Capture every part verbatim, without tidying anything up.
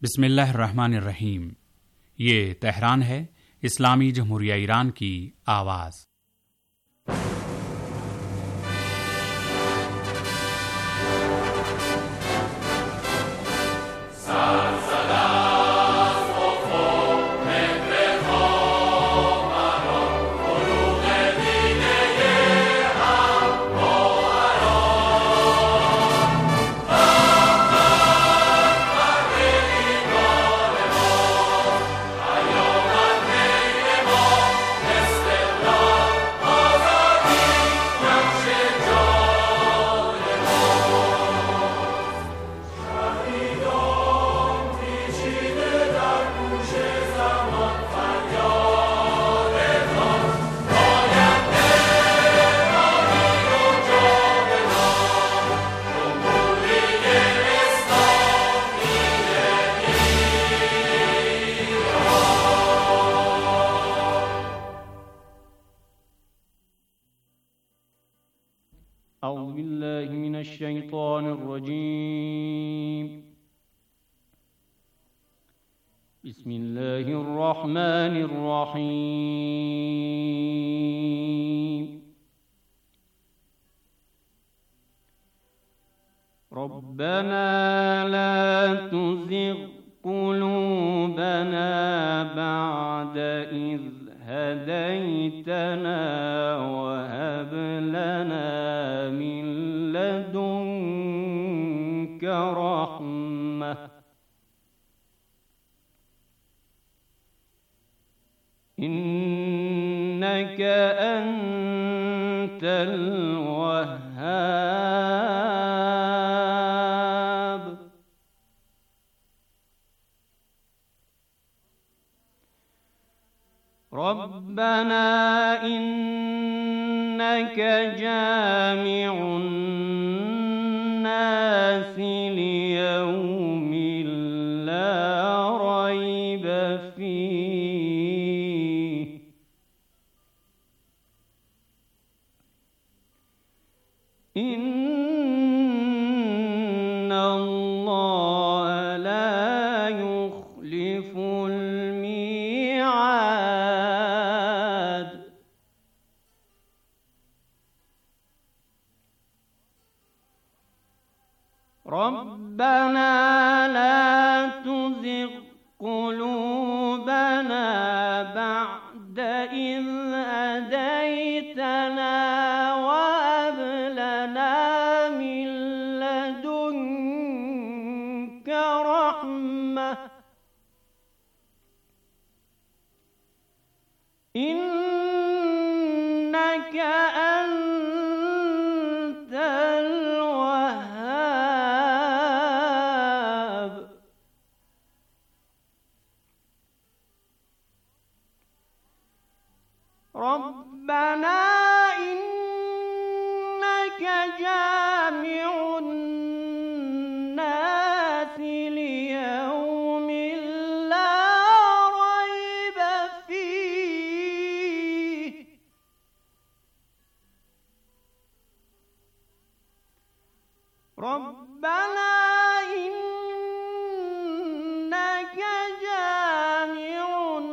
बिस्मिल्लाहिर्रहमानिर्रहीम। ये तेहरान है, इस्लामी जमहूरिया ईरान की आवाज़। أعوذ بالله من الشيطان الرجيم بسم الله الرحمن الرحيم ربنا لا تزغ قلوبنا بعد إذ هديتنا وهب لنا من لدنك رحمة إنك أنت الوهاب ربنا إنك جامع الناس ليوم لا ريب فيه إن الله لا يخلف الميعاد ربنا لا تزغ قلوبنا بعد إذ هديتنا وهب لنا من لدنك رحمة إنك أنت الوهاب ربنا إنك جامع الناس ليوم لا ريب فيه ربنا إنك جامع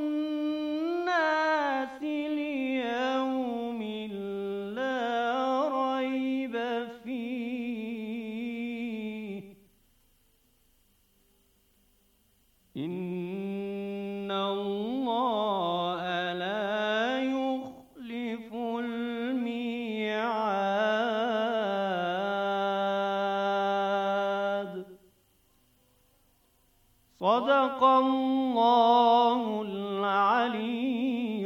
الناس ليوم لا ريب فيه إن الله لا يخلف الميعاد صدق الله العلي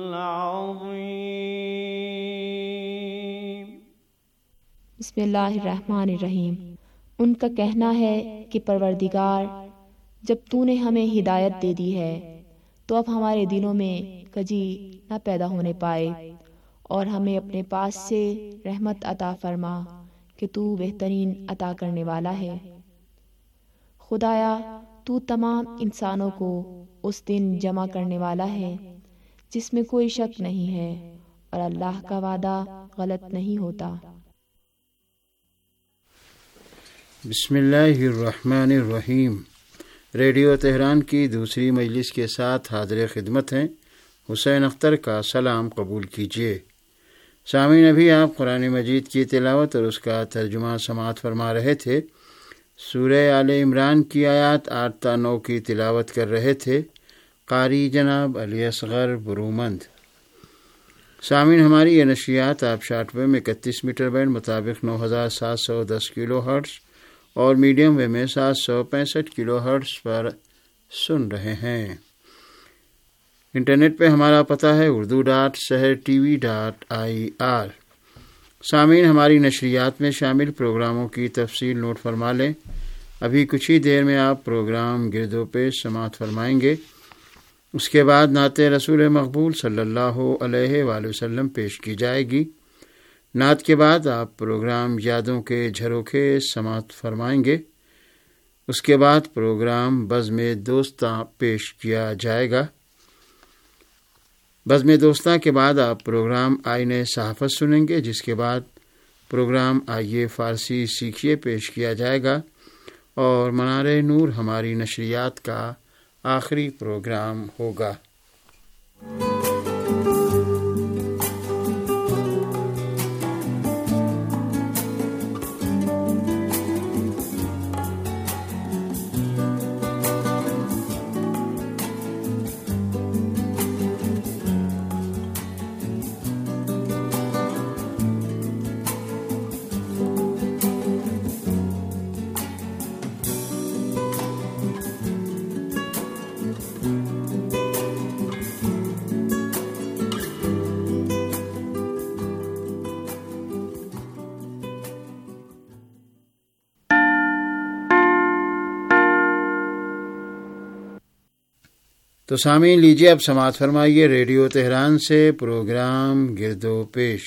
العظيم बिस्मिल्लाहिर्रहमानिर्रहीम। उनका कहना है कि परवरदिगार, जब तूने हमें हिदायत दे दी है तो अब हमारे दिलों में कजी न पैदा होने पाए और हमें अपने पास से रहमत अता फरमा कि तू बेहतरीन अता करने वाला है। खुदाया, तू तमाम इंसानों को उस दिन जमा करने वाला है जिसमें कोई शक नहीं है और अल्लाह का वादा गलत नहीं होता। बिस्मिल्लाहिर्रहमानिर्रहीम। ریڈیو تہران کی دوسری مجلس کے ساتھ حاضر خدمت ہیں حسین اختر کا سلام قبول کیجیے۔ سامعین، ابھی آپ قرآن مجید کی تلاوت اور اس کا ترجمہ سماعت فرما رہے تھے۔ سورہ آل عمران کی آیات آٹھ تا نو کی تلاوت کر رہے تھے قاری جناب علی اصغر برومند۔ سامعین، ہماری یہ نشریات آپ شارٹ ویو میں اکتیس میٹر بینڈ مطابق نو ہزار سات سو دس کلو ہرٹز اور میڈیم ویو میں سات سو پینسٹھ کلو ہرٹز پر سن رہے ہیں۔ انٹرنیٹ پہ ہمارا پتہ ہے Urdu dot Sahar T V dot I R. سامعین، ہماری نشریات میں شامل پروگراموں کی تفصیل نوٹ فرما لیں۔ ابھی کچھ ہی دیر میں آپ پروگرام گرد و پیش سماعت فرمائیں گے۔ اس کے بعد نعت رسول مقبول صلی اللہ علیہ وآلہ وسلم پیش کی جائے گی۔ نعت کے بعد آپ پروگرام یادوں کے جھروکے سماعت فرمائیں گے۔ اس کے بعد پروگرام بزم دوستاں پیش کیا جائے گا۔ بزم دوستاں کے بعد آپ پروگرام آئین صحافت سنیں گے، جس کے بعد پروگرام آئیے فارسی سیکھیے پیش کیا جائے گا، اور منار نور ہماری نشریات کا آخری پروگرام ہوگا۔ تو سامعین، لیجیے اب سماعت فرمائیے ریڈیو تہران سے پروگرام گرد و پیش۔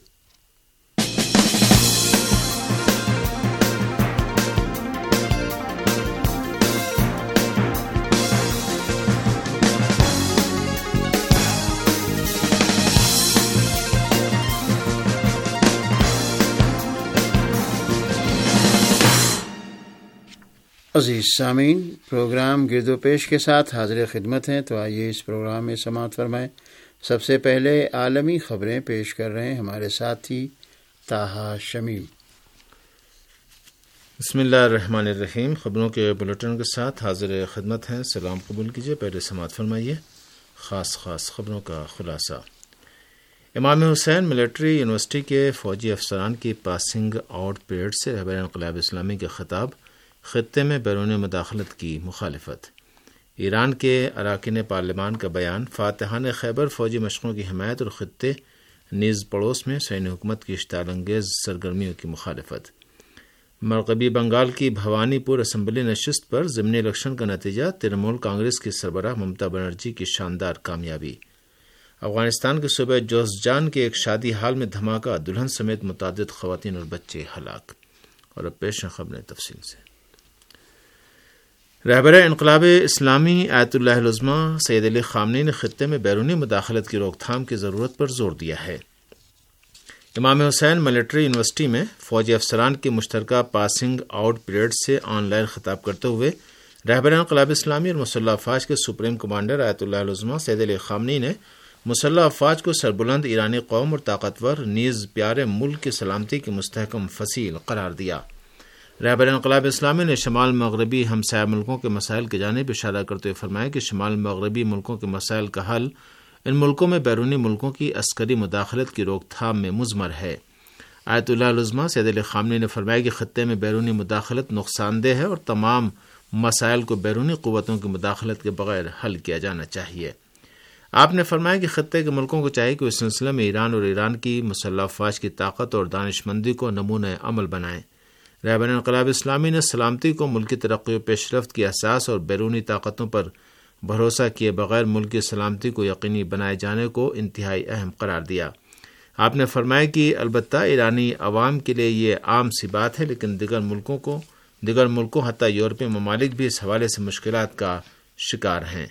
عزیز سامعین، پروگرام گرد و پیش کے ساتھ حاضر خدمت ہیں، تو آئیے اس پروگرام میں سماعت فرمائیں۔ سب سے پہلے عالمی خبریں پیش کر رہے ہیں ہمارے ساتھی طاہا شمیم۔ بسم اللہ الرحمن الرحیم۔ خبروں کے بلیٹن کے ساتھ حاضر خدمت ہیں، سلام قبول کیجیے۔ پہلے سماعت فرمائیے خاص خاص خبروں کا خلاصہ۔ امام حسین ملٹری یونیورسٹی کے فوجی افسران کی پاسنگ آؤٹ پریڈ سے رہبر انقلاب اسلامی کا خطاب، خطے میں بیرون مداخلت کی مخالفت۔ ایران کے اراکین پارلیمان کا بیان، فاتحان خیبر فوجی مشقوں کی حمایت اور خطے نیز پڑوس میں صہیونی حکومت کی اشتعال انگیز سرگرمیوں کی مخالفت۔ مغربی بنگال کی بھوانی پور اسمبلی نشست پر ضمنی الیکشن کا نتیجہ، ترنمول کانگریس کی سربراہ ممتا بنرجی کی شاندار کامیابی۔ افغانستان کے صوبہ جوزجان کے ایک شادی ہال میں دھماکہ، دلہن سمیت متعدد خواتین اور بچے ہلاک۔ اور اب پیش ہیں خبریں تفصیل سے۔ رہبر انقلاب اسلامی آیت اللہ العظمہ سید علی خامنئی نے خطے میں بیرونی مداخلت کی روک تھام کی ضرورت پر زور دیا ہے۔ امام حسین ملٹری یونیورسٹی میں فوجی افسران کی مشترکہ پاسنگ آؤٹ پریڈ سے آن لائن خطاب کرتے ہوئے رہبر انقلاب اسلامی اور مسلح افواج کے سپریم کمانڈر آیت اللہ العظمہ سید علی خامنئی نے مسلح افواج کو سربلند ایرانی قوم اور طاقتور نیز پیارے ملک کی سلامتی کی مستحکم فصیل قرار دیا۔ رہبر انقلاب اسلامی نے شمال مغربی ہمسایہ ملکوں کے مسائل کی جانب اشارہ کرتے ہوئے فرمایا کہ شمال مغربی ملکوں کے مسائل کا حل ان ملکوں میں بیرونی ملکوں کی عسکری مداخلت کی روک تھام میں مضمر ہے۔ آیت اللہ العظمہ سید علی خامنئی نے فرمایا کہ خطے میں بیرونی مداخلت نقصان دہ ہے اور تمام مسائل کو بیرونی قوتوں کی مداخلت کے بغیر حل کیا جانا چاہیے۔ آپ نے فرمایا کہ خطے کے ملکوں کو چاہیے کہ اس سلسلے میں ایران اور ایران کی مسلح افواج کی طاقت اور دانش مندی کو نمونہ عمل بنائیں۔ رہبر انقلاب اسلامی نے سلامتی کو ملکی ترقی و پیش رفت کی اساس اور بیرونی طاقتوں پر بھروسہ کیے بغیر ملک کی سلامتی کو یقینی بنائے جانے کو انتہائی اہم قرار دیا۔ آپ نے فرمایا کہ البتہ ایرانی عوام کے لیے یہ عام سی بات ہے، لیکن دیگر ملکوں کو دیگر ملکوں حتیٰ یورپی ممالک بھی اس حوالے سے مشکلات کا شکار ہیں۔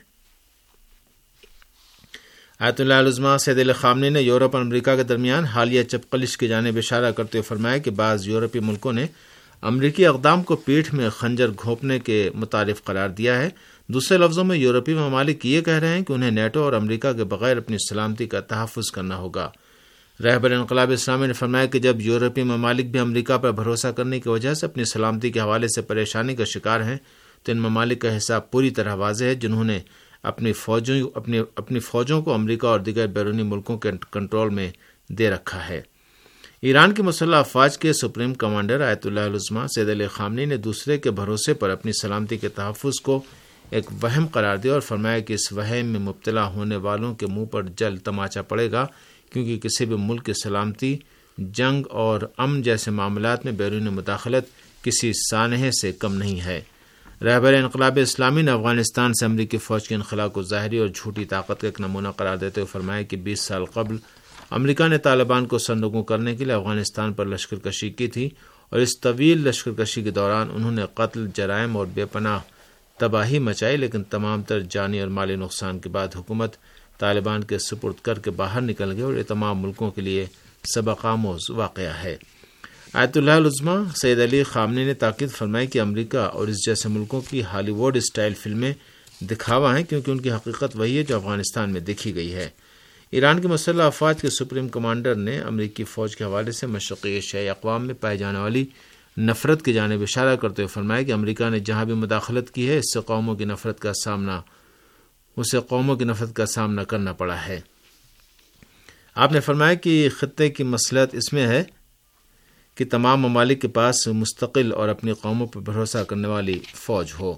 آیت اللہ العظمہ سید علی خامنئی نے یورپ اور امریکہ کے درمیان حالیہ چپقلش کی جانب اشارہ کرتے ہوئے فرمایا کہ بعض یورپی ملکوں نے امریکی اقدام کو پیٹھ میں خنجر گھونپنے کے متعارف قرار دیا ہے۔ دوسرے لفظوں میں یورپی ممالک یہ کہہ رہے ہیں کہ انہیں نیٹو اور امریکہ کے بغیر اپنی سلامتی کا تحفظ کرنا ہوگا۔ رہبر انقلاب اسلامی نے فرمایا کہ جب یورپی ممالک بھی امریکہ پر بھروسہ کرنے کی وجہ سے اپنی سلامتی کے حوالے سے پریشانی کا شکار ہیں تو ان ممالک کا حساب پوری طرح واضح ہے، جنہوں نے اپنی فوجوں اپنی اپنی فوجوں کو امریکہ اور دیگر بیرونی ملکوں کے کنٹرول میں دے رکھا ہے۔ ایران کی مسلح افواج کے سپریم کمانڈر آیت اللہ العظمیٰ سید علی خامنئی نے دوسرے کے بھروسے پر اپنی سلامتی کے تحفظ کو ایک وہم قرار دیا اور فرمایا کہ اس وہم میں مبتلا ہونے والوں کے منہ پر جلد تماچا پڑے گا، کیونکہ کسی بھی ملک کی سلامتی، جنگ اور امن جیسے معاملات میں بیرونی مداخلت کسی سانحے سے کم نہیں ہے۔ رہبر انقلاب اسلامی نے افغانستان سے امریکی فوج کے انخلاء کو ظاہری اور جھوٹی طاقت کا ایک نمونہ قرار دیتے ہوئے فرمایا کہ بیس سال قبل امریکہ نے طالبان کو سرنگوں کرنے کے لیے افغانستان پر لشکر کشی کی تھی، اور اس طویل لشکر کشی کے دوران انہوں نے قتل، جرائم اور بے پناہ تباہی مچائی، لیکن تمام تر جانی اور مالی نقصان کے بعد حکومت طالبان کے سپرد کر کے باہر نکل گئی، اور یہ تمام ملکوں کے لیے سبق آموز واقعہ ہے۔ آیت اللہ العظمیٰ سید علی خامنئی نے تاکید فرمائی کہ امریکہ اور اس جیسے ملکوں کی ہالی ووڈ اسٹائل فلمیں دکھاوا ہیں، کیونکہ ان کی حقیقت وہی ہے جو افغانستان میں دیکھی گئی ہے۔ ایران کی مسلح افواج کے سپریم کمانڈر نے امریکی فوج کے حوالے سے مشرقی ایشیائی اقوام میں پائی جانے والی نفرت کی جانب اشارہ کرتے ہوئے فرمایا کہ امریکہ نے جہاں بھی مداخلت کی ہے اس سے قوموں کی نفرت کا سامنا اسے قوموں کی نفرت کا سامنا کرنا پڑا ہے۔ آپ نے فرمایا کہ خطے کی مصلحت اس میں ہے کہ تمام ممالک کے پاس مستقل اور اپنی قوموں پر بھروسہ کرنے والی فوج ہو۔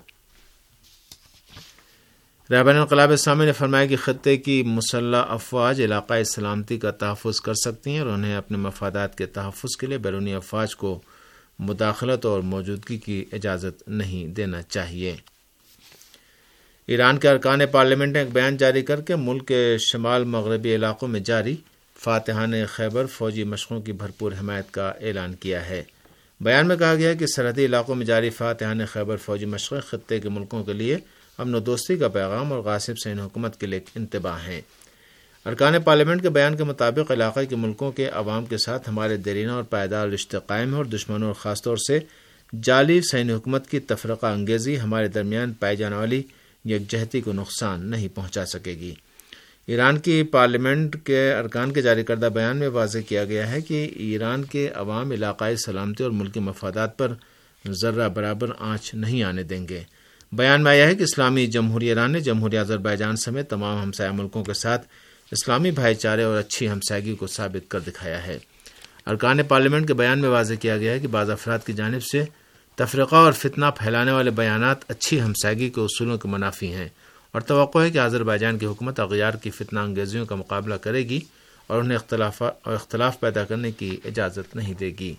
رہبر انقلاب اسلامی نے فرمایا کہ خطے کی مسلح افواج علاقائی سلامتی کا تحفظ کر سکتی ہیں، اور انہیں اپنے مفادات کے تحفظ کے لیے بیرونی افواج کو مداخلت اور موجودگی کی اجازت نہیں دینا چاہیے۔ ایران کے ارکان پارلیمنٹ نے ایک بیان جاری کر کے ملک کے شمال مغربی علاقوں میں جاری فاتحان خیبر فوجی مشقوں کی بھرپور حمایت کا اعلان کیا ہے۔ بیان میں کہا گیا ہے کہ سرحدی علاقوں میں جاری فاتحان خیبر فوجی مشقیں خطے کے ملکوں کے لیے امن و دوستی کا پیغام اور غاصب صہیونی حکومت کے لیے ایک انتباہ ہیں۔ ارکان پارلیمنٹ کے بیان کے مطابق علاقے کے ملکوں کے عوام کے ساتھ ہمارے دیرینہ اور پائیدار رشتے قائم ہیں، اور دشمنوں اور خاص طور سے جعلی صہیونی حکومت کی تفرقہ انگیزی ہمارے درمیان پائی جانے والی یکجہتی کو نقصان نہیں پہنچا سکے گی۔ ایران کی پارلیمنٹ کے ارکان کے جاری کردہ بیان میں واضح کیا گیا ہے کہ ایران کے عوام علاقائی سلامتی اور ملکی مفادات پر ذرہ برابر آنچ نہیں آنے دیں گے۔ بیان میں آیا ہے کہ اسلامی جمہوریہ ایران نے جمہوریہ آذربائیجان سمیت تمام ہمسایہ ملکوں کے ساتھ اسلامی بھائی چارے اور اچھی ہمسایگی کو ثابت کر دکھایا ہے۔ ارکان پارلیمنٹ کے بیان میں واضح کیا گیا ہے کہ بعض افراد کی جانب سے تفرقہ اور فتنہ پھیلانے والے بیانات اچھی ہمسایگی کے اصولوں کے منافی ہیں، اور توقع ہے کہ آذربائیجان کی حکومت اغیار کی فتنہ انگیزیوں کا مقابلہ کرے گی اور انہیں اختلاف اور اختلاف پیدا کرنے کی اجازت نہیں دے گی۔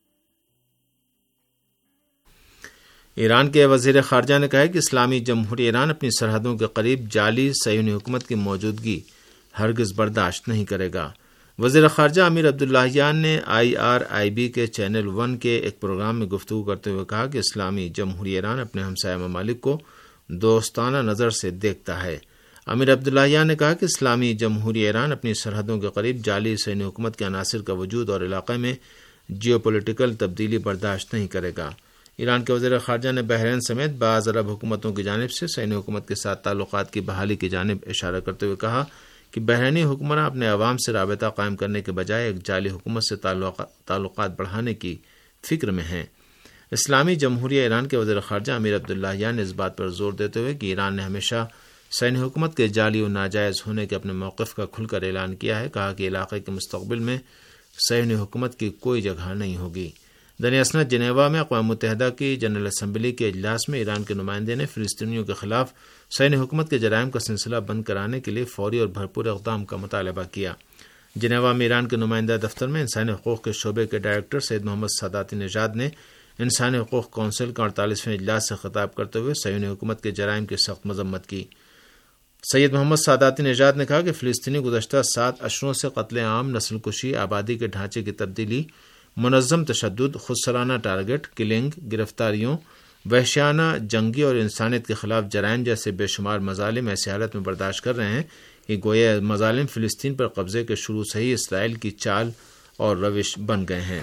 ایران کے وزیر خارجہ نے کہا ہے کہ اسلامی جمہوریہ ایران اپنی سرحدوں کے قریب جعلی صہیونی حکومت کی موجودگی ہرگز برداشت نہیں کرے گا۔ وزیر خارجہ امیر عبداللہیان نے آئی آر آئی بی کے چینل ون کے ایک پروگرام میں گفتگو کرتے ہوئے کہا کہ اسلامی جمہوریہ ایران اپنے ہمسایہ ممالک کو دوستانہ نظر سے دیکھتا ہے۔ امیر عبداللہیان نے کہا کہ اسلامی جمہوریہ ایران اپنی سرحدوں کے قریب جعلی صہیونی حکومت کے عناصر کا وجود اور علاقے میں جیو پولیٹیکل تبدیلی برداشت نہیں کرے گا۔ ایران کے وزیر خارجہ نے بحرین سمیت بعض عرب حکومتوں کی جانب سے صہیونی حکومت کے ساتھ تعلقات کی بحالی کی جانب اشارہ کرتے ہوئے کہا کہ بحرینی حکمراں اپنے عوام سے رابطہ قائم کرنے کے بجائے ایک جعلی حکومت سے تعلقات بڑھانے کی فکر میں ہیں۔ اسلامی جمہوریہ ایران کے وزیر خارجہ امیر عبداللہیان نے اس بات پر زور دیتے ہوئے کہ ایران نے ہمیشہ صہیونی حکومت کے جعلی و ناجائز ہونے کے اپنے موقف کا کھل کر اعلان کیا ہے، کہا کہ علاقے کے مستقبل میں صہیونی حکومت کی کوئی جگہ نہیں ہوگی۔ دنیاسنت جنیوا میں اقوام متحدہ کی جنرل اسمبلی کے اجلاس میں ایران کے نمائندے نے فلسطینیوں کے خلاف صہیونی حکومت کے جرائم کا سلسلہ بند کرانے کے لیے فوری اور بھرپور اقدام کا مطالبہ کیا۔ جنیوا میں ایران کے نمائندہ دفتر میں انسانی حقوق کے شعبے کے ڈائریکٹر سید محمد ساداتی نژاد نے انسانی حقوق کونسل کا اڑتالیسویں اجلاس سے خطاب کرتے ہوئے صہیونی حکومت کے جرائم کی سخت مذمت کی۔ سید محمد ساداتی نژاد نے کہا کہ فلسطینی گزشتہ سات اشروں سے قتل عام، نسل کشی، آبادی کے ڈھانچے کی تبدیلی، منظم تشدد، خودسرانہ ٹارگٹ کلنگ، گرفتاریوں، وحشیانہ جنگی اور انسانیت کے خلاف جرائم جیسے بے شمار مظالم ایسی حالت میں برداشت کر رہے ہیں کہ گویا مظالم فلسطین پر قبضے کے شروع سے ہی اسرائیل کی چال اور روش بن گئے ہیں۔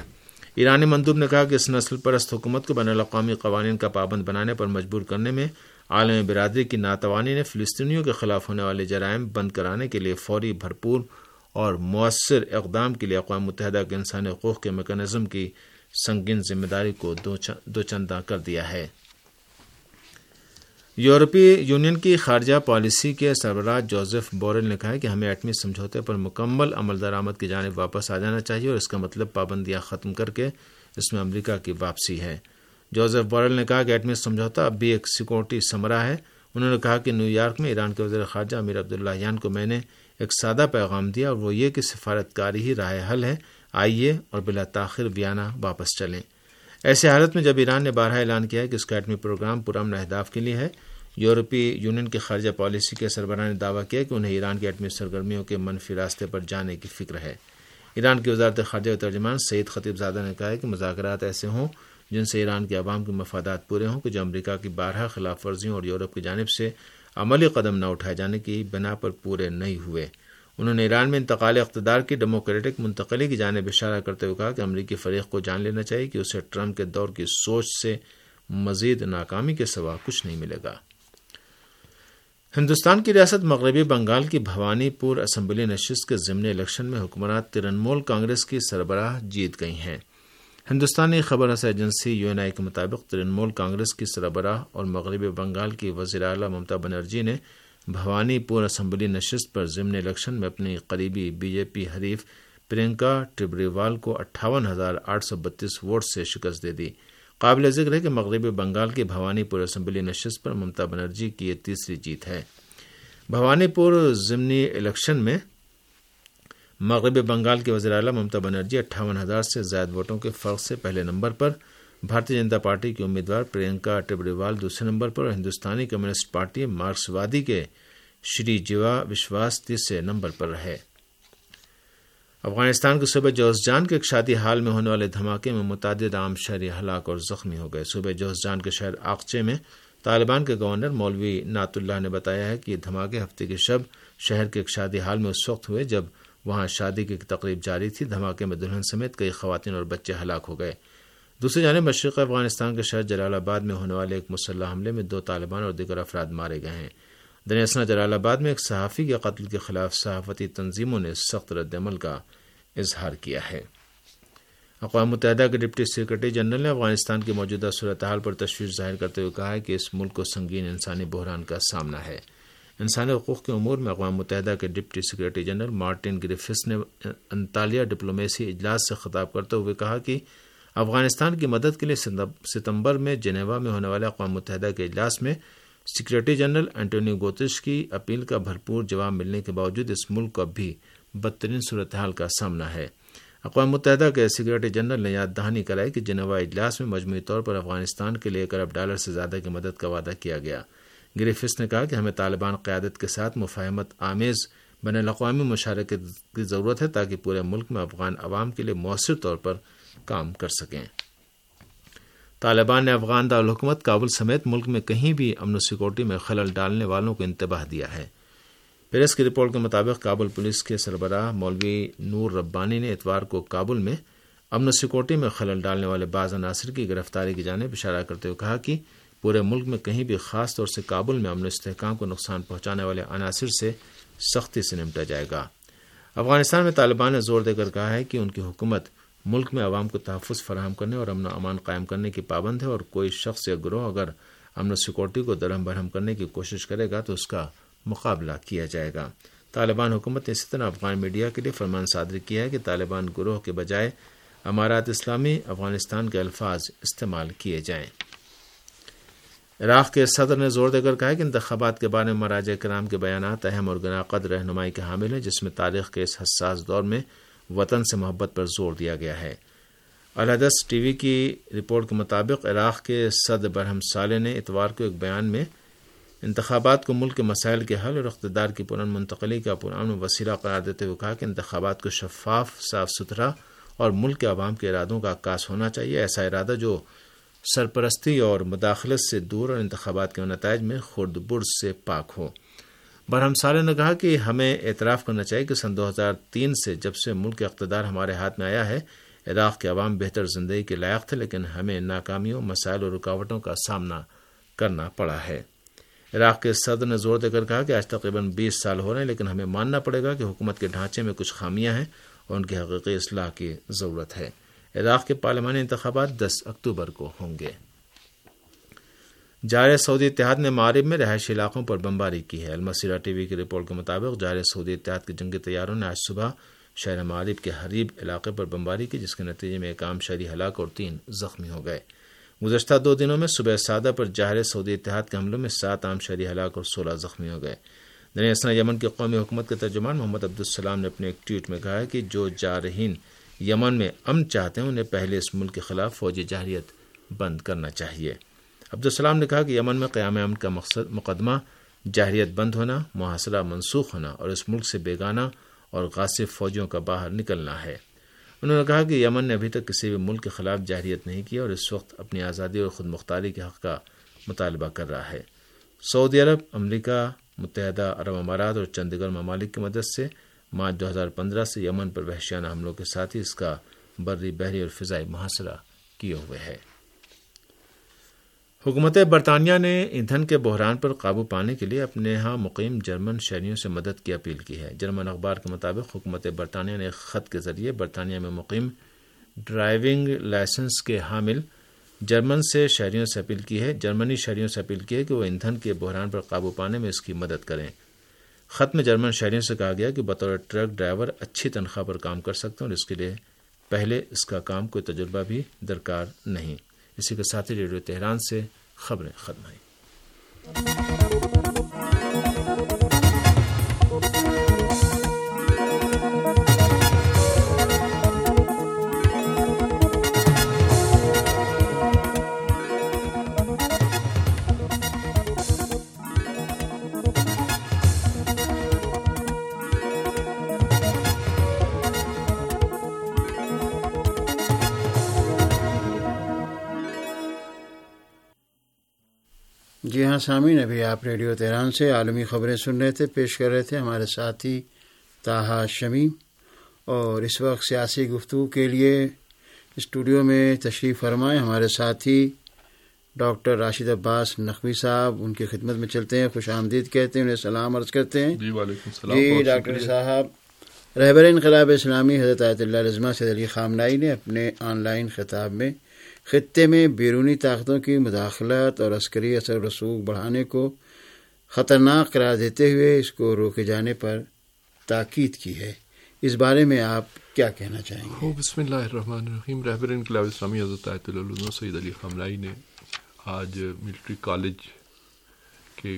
ایرانی مندوب نے کہا کہ اس نسل پرست حکومت کو بین الاقوامی قوانین کا پابند بنانے پر مجبور کرنے میں عالمی برادری کی ناتوانی نے فلسطینیوں کے خلاف ہونے والے جرائم بند کرانے کے لیے فوری، بھرپور اور مؤثر اقدام کے لیے اقوام متحدہ کے انسانی حقوق کے میکانزم کی سنگین ذمہ داری کو دوچندہ کر دیا ہے۔ یورپی یونین کی خارجہ پالیسی کے سربراہ جوزف بوریل نے کہا کہ ہمیں ایٹمی سمجھوتے پر مکمل عمل درآمد کی جانب واپس آ جانا چاہیے اور اس کا مطلب پابندیاں ختم کر کے اس میں امریکہ کی واپسی ہے۔ جوزف بوریل نے کہا کہ ایٹمی سمجھوتا اب بھی ایک سیکورٹی ثمرہ ہے۔ انہوں نے کہا کہ نیو یارک میں ایران کے وزیر خارجہ امیر عبداللہیان کو میں نے ایک سادہ پیغام دیا اور وہ یہ کہ سفارت کاری ہی راہ حل ہے، آئیے اور بلا تاخیر ویانا واپس چلیں۔ ایسے حالت میں جب ایران نے بارہا اعلان کیا ہے کہ اس کا ایٹمی پروگرام پرامن اہداف کے لیے ہے، یورپی یونین کی خارجہ پالیسی کے سربراہ نے دعویٰ کیا کہ انہیں ایران کی ایٹمی سرگرمیوں کے منفی راستے پر جانے کی فکر ہے۔ ایران کی وزارت خارجہ کے ترجمان سعید خطیب زادہ نے کہا ہے کہ مذاکرات ایسے ہوں جن سے ایران کے عوام کے مفادات پورے ہوں کہ جو امریکہ کی بارہا خلاف ورزیوں اور یورپ کی جانب سے عملی قدم نہ اٹھائے جانے کی بنا پر پورے نہیں ہوئے۔ انہوں نے ایران میں انتقال اقتدار کی ڈیموکریٹک منتقلی کی جانب اشارہ کرتے ہوئے کہا کہ امریکی فریق کو جان لینا چاہیے کہ اسے ٹرمپ کے دور کی سوچ سے مزید ناکامی کے سوا کچھ نہیں ملے گا۔ ہندوستان کی ریاست مغربی بنگال کی بھوانی پور اسمبلی نشست کے ضمن الیکشن میں حکمراں ترنمول کانگریس کی سربراہ جیت گئی ہیں۔ ہندوستانی خبر رساں ایجنسی یو این آئی کے مطابق ترنمول کانگریس کی سربراہ اور مغربی بنگال کی وزیر اعلیٰ ممتا بنرجی نے بھوانی پور اسمبلی نشست پر ضمن الیکشن میں اپنی قریبی بی جے پی حریف پرینکا ٹبریوال کو اٹھاون ہزار آٹھ سو بتیس ووٹ سے شکست دے دی۔ قابل ذکر ہے کہ مغربی بنگال کی بھوانی پور اسمبلی نشست پر ممتا بنرجی کی یہ تیسری جیت ہے۔ بھوانی پور ضمنی الیکشن میں مغربی بنگال کے وزیر اعلیٰ ممتا بنرجی اٹھاون ہزار سے زائد ووٹوں کے فرق سے پہلے نمبر پر، بھارتیہ جنتا پارٹی کی امیدوار پرینکا ٹبریوال دوسرے نمبر پر اور ہندوستانی کمیونسٹ پارٹی مارکس وادی کے شری جیوا وشواس تیسرے نمبر پر رہے۔ افغانستان کے صوبے جوزجان کے ایک شادی ہال میں ہونے والے دھماکے میں متعدد عام شہری ہلاک اور زخمی ہو گئے۔ صوبے جوزجان کے شہر آقچے میں طالبان کے گورنر مولوی نعت اللہ نے بتایا ہے کہ یہ دھماکے ہفتے کی شب شہر کے ایک شادی ہال میں اس وقت ہوئے جب وہاں شادی کی تقریب جاری تھی۔ دھماکے میں دلہن سمیت کئی خواتین اور بچے ہلاک ہو گئے۔ دوسری جانب مشرقی افغانستان کے شہر جلال آباد میں ہونے والے ایک مسلح حملے میں دو طالبان اور دیگر افراد مارے گئے ہیں۔ دنیاسنا جلال آباد میں ایک صحافی کے قتل کے خلاف صحافتی تنظیموں نے سخت رد عمل کا اظہار کیا ہے۔ اقوام متحدہ کے ڈپٹی سیکرٹری جنرل نے افغانستان کی موجودہ صورتحال پر تشویش ظاہر کرتے ہوئے کہا ہے کہ اس ملک کو سنگین انسانی بحران کا سامنا ہے۔ انسانی حقوق کے امور میں اقوام متحدہ کے deputy secretary general Martin Griffiths نے انطالیہ ڈپلومیسی اجلاس سے خطاب کرتے ہوئے کہا کہ افغانستان کی مدد کے لیے ستمبر میں جنیوا میں ہونے والے اقوام متحدہ کے اجلاس میں سیکرٹری جنرل اینٹونیو گوتریش کی اپیل کا بھرپور جواب ملنے کے باوجود اس ملک کو اب بھی بدترین صورتحال کا سامنا ہے۔ اقوام متحدہ کے سیکرٹری جنرل نے یاد دہانی کرائی کہ جنیوا اجلاس میں مجموعی طور پر افغانستان کے لیے ایک ارب ڈالر سے زیادہ کی مدد کا وعدہ کیا گیا۔ گریفثس نے کہا کہ ہمیں طالبان قیادت کے ساتھ مفاہمت آمیز بین الاقوامی مشارکت کی ضرورت ہے تاکہ پورے ملک میں افغان عوام کے لیے مؤثر طور پر کام کر سکیں۔ طالبان نے افغان دارالحکومت کابل سمیت ملک میں کہیں بھی امن و سیکورٹی میں خلل ڈالنے والوں کو انتباہ دیا ہے۔ پریس کی رپورٹ کے مطابق کابل پولیس کے سربراہ مولوی نور ربانی نے اتوار کو کابل میں امن و سیکورٹی میں خلل ڈالنے والے بعض عناصر کی گرفتاری کی جانب اشارہ کرتے ہوئے کہا کہ پورے ملک میں کہیں بھی خاص طور سے کابل میں امن و استحکام کو نقصان پہنچانے والے عناصر سے سختی سے نمٹا جائے گا۔ افغانستان میں طالبان نے زور دے کر کہا ہے کہ ان کی حکومت ملک میں عوام کو تحفظ فراہم کرنے اور امن و امان قائم کرنے کی پابند ہے اور کوئی شخص یا گروہ اگر امن و سیکورٹی کو درہم برہم کرنے کی کوشش کرے گا تو اس کا مقابلہ کیا جائے گا۔ طالبان حکومت نے اسی طرح افغان میڈیا کے لیے فرمان صادر کیا ہے کہ طالبان گروہ کے بجائے امارات اسلامی افغانستان کے الفاظ استعمال کیے جائیں۔ عراق کے صدر نے زور دے کر کہا کہ انتخابات کے بارے میں مراجع کرام کے بیانات اہم اور گناقد رہنمائی کے حامل ہیں جس میں تاریخ کے اس حساس دور میں وطن سے محبت پر زور دیا گیا ہے۔ الحدث ٹی وی کی رپورٹ کے مطابق عراق کے صدر برہم صالح نے اتوار کو ایک بیان میں انتخابات کو ملک کے مسائل کے حل اور اقتدار کی پرامن منتقلی کا پرامن وسیلہ قرار دیتے ہوئے کہا کہ انتخابات کو شفاف، صاف ستھرا اور ملک کے عوام کے ارادوں کا عکاس ہونا چاہیے، ایسا ارادہ جو سرپرستی اور مداخلت سے دور اور انتخابات کے نتائج میں خرد برد سے پاک ہو۔ برہم صالح نے کہا کہ ہمیں اعتراف کرنا چاہیے کہ سن دو ہزار تین سے جب سے ملک کا اقتدار ہمارے ہاتھ میں آیا ہے، عراق کے عوام بہتر زندگی کے لائق تھے، لیکن ہمیں ناکامیوں، مسائل اور رکاوٹوں کا سامنا کرنا پڑا ہے۔ عراق کے صدر نے زور دے کر کہا کہ آج تقریباً بیس سال ہو رہے ہیں، لیکن ہمیں ماننا پڑے گا کہ حکومت کے ڈھانچے میں کچھ خامیاں ہیں اور ان کی حقیقی اصلاح کی ضرورت ہے۔ عراق کے پارلیمانی انتخابات دس اکتوبر کو ہوں گے۔ جارح سعودی اتحاد نے مغرب میں رہائشی علاقوں پر بمباری کی ہے۔ المسیرہ ٹی وی کی رپورٹ کے مطابق جارح سعودی اتحاد کے جنگی طیاروں نے آج صبح شہر مغرب کے حریب علاقے پر بمباری کی، جس کے نتیجے میں ایک عام شہری ہلاک اور تین زخمی ہو گئے۔ گزشتہ دو دنوں میں صبح سادہ پر جارح سعودی اتحاد کے حملوں میں سات عام شہری ہلاک اور سولہ زخمی ہو گئے۔ دنیا اسنا یمن کی قومی حکومت کے ترجمان محمد عبدالسلام نے اپنے ایک ٹویٹ میں کہا ہے کہ جو جارحین یمن میں امن چاہتے ہیں انہیں پہلے اس ملک کے خلاف فوجی جارحیت بند کرنا چاہیے۔ عبدالسلام نے کہا کہ یمن میں قیام امن کا مقصد مقدمہ جارحیت بند ہونا، محاصرہ منسوخ ہونا اور اس ملک سے بیگانہ اور غاصب فوجیوں کا باہر نکلنا ہے۔ انہوں نے کہا کہ یمن نے ابھی تک کسی بھی ملک کے خلاف جارحیت نہیں کی اور اس وقت اپنی آزادی اور خود مختاری کے حق کا مطالبہ کر رہا ہے۔ سعودی عرب، امریکہ، متحدہ عرب امارات اور چند دیگر ممالک کی مدد سے مارچ دو ہزار پندرہ سے یمن پر وحشیانہ حملوں کے ساتھ ہی اس کا بری، بحری اور فضائی محاصرہ کیے ہوئے ہے۔ حکومت برطانیہ نے ایندھن کے بحران پر قابو پانے کے لیے اپنے ہاں مقیم جرمن شہریوں سے مدد کی اپیل کی ہے۔ جرمن اخبار کے مطابق حکومت برطانیہ نے ایک خط کے ذریعے برطانیہ میں مقیم ڈرائیونگ لائسنس کے حامل جرمن سے شہریوں سے اپیل کی ہے جرمنی شہریوں سے اپیل کی ہے کہ وہ ایندھن کے بحران پر قابو پانے میں اس کی مدد کریں۔ خط میں جرمن شہریوں سے کہا گیا کہ بطور ٹرک ڈرائیور اچھی تنخواہ پر کام کر سکتے ہیں اور اس کے لیے پہلے اس کا کام کوئی تجربہ بھی درکار نہیں۔ اسی کے ساتھ ہی ریڈیو تہران سے خبریں ختم ہوئیں۔ جی ہاں سامعین، ابھی آپ ریڈیو تہران سے عالمی خبریں سن رہے تھے، پیش کر رہے تھے ہمارے ساتھی طاہا شمیم، اور اس وقت سیاسی گفتگو کے لیے اسٹوڈیو میں تشریف فرمائے ہمارے ساتھی ڈاکٹر راشد عباس نقوی صاحب۔ ان کی خدمت میں چلتے ہیں، خوش آمدید کہتے ہیں، انہیں سلام عرض کرتے ہیں۔ جی وعلیکم السلام۔ جی ڈاکٹر صاحب، رہبر انقلاب اسلامی حضرت آیت اللہ العظمہ سید علی خامنہئی نے اپنے آن لائن خطاب میں خطے میں بیرونی طاقتوں کی مداخلت اور عسکری اثر و رسوخ بڑھانے کو خطرناک قرار دیتے ہوئے اس کو روکے جانے پر تاکید کی ہے۔ اس بارے میں آپ کیا کہنا چاہیں گے؟ بسم اللہ الرحمن الرحیم۔ رہبر انقلاب اسلامی حضرت آیت اللہ العظمہ سید علی خامنہئی نے آج ملٹری کالج کے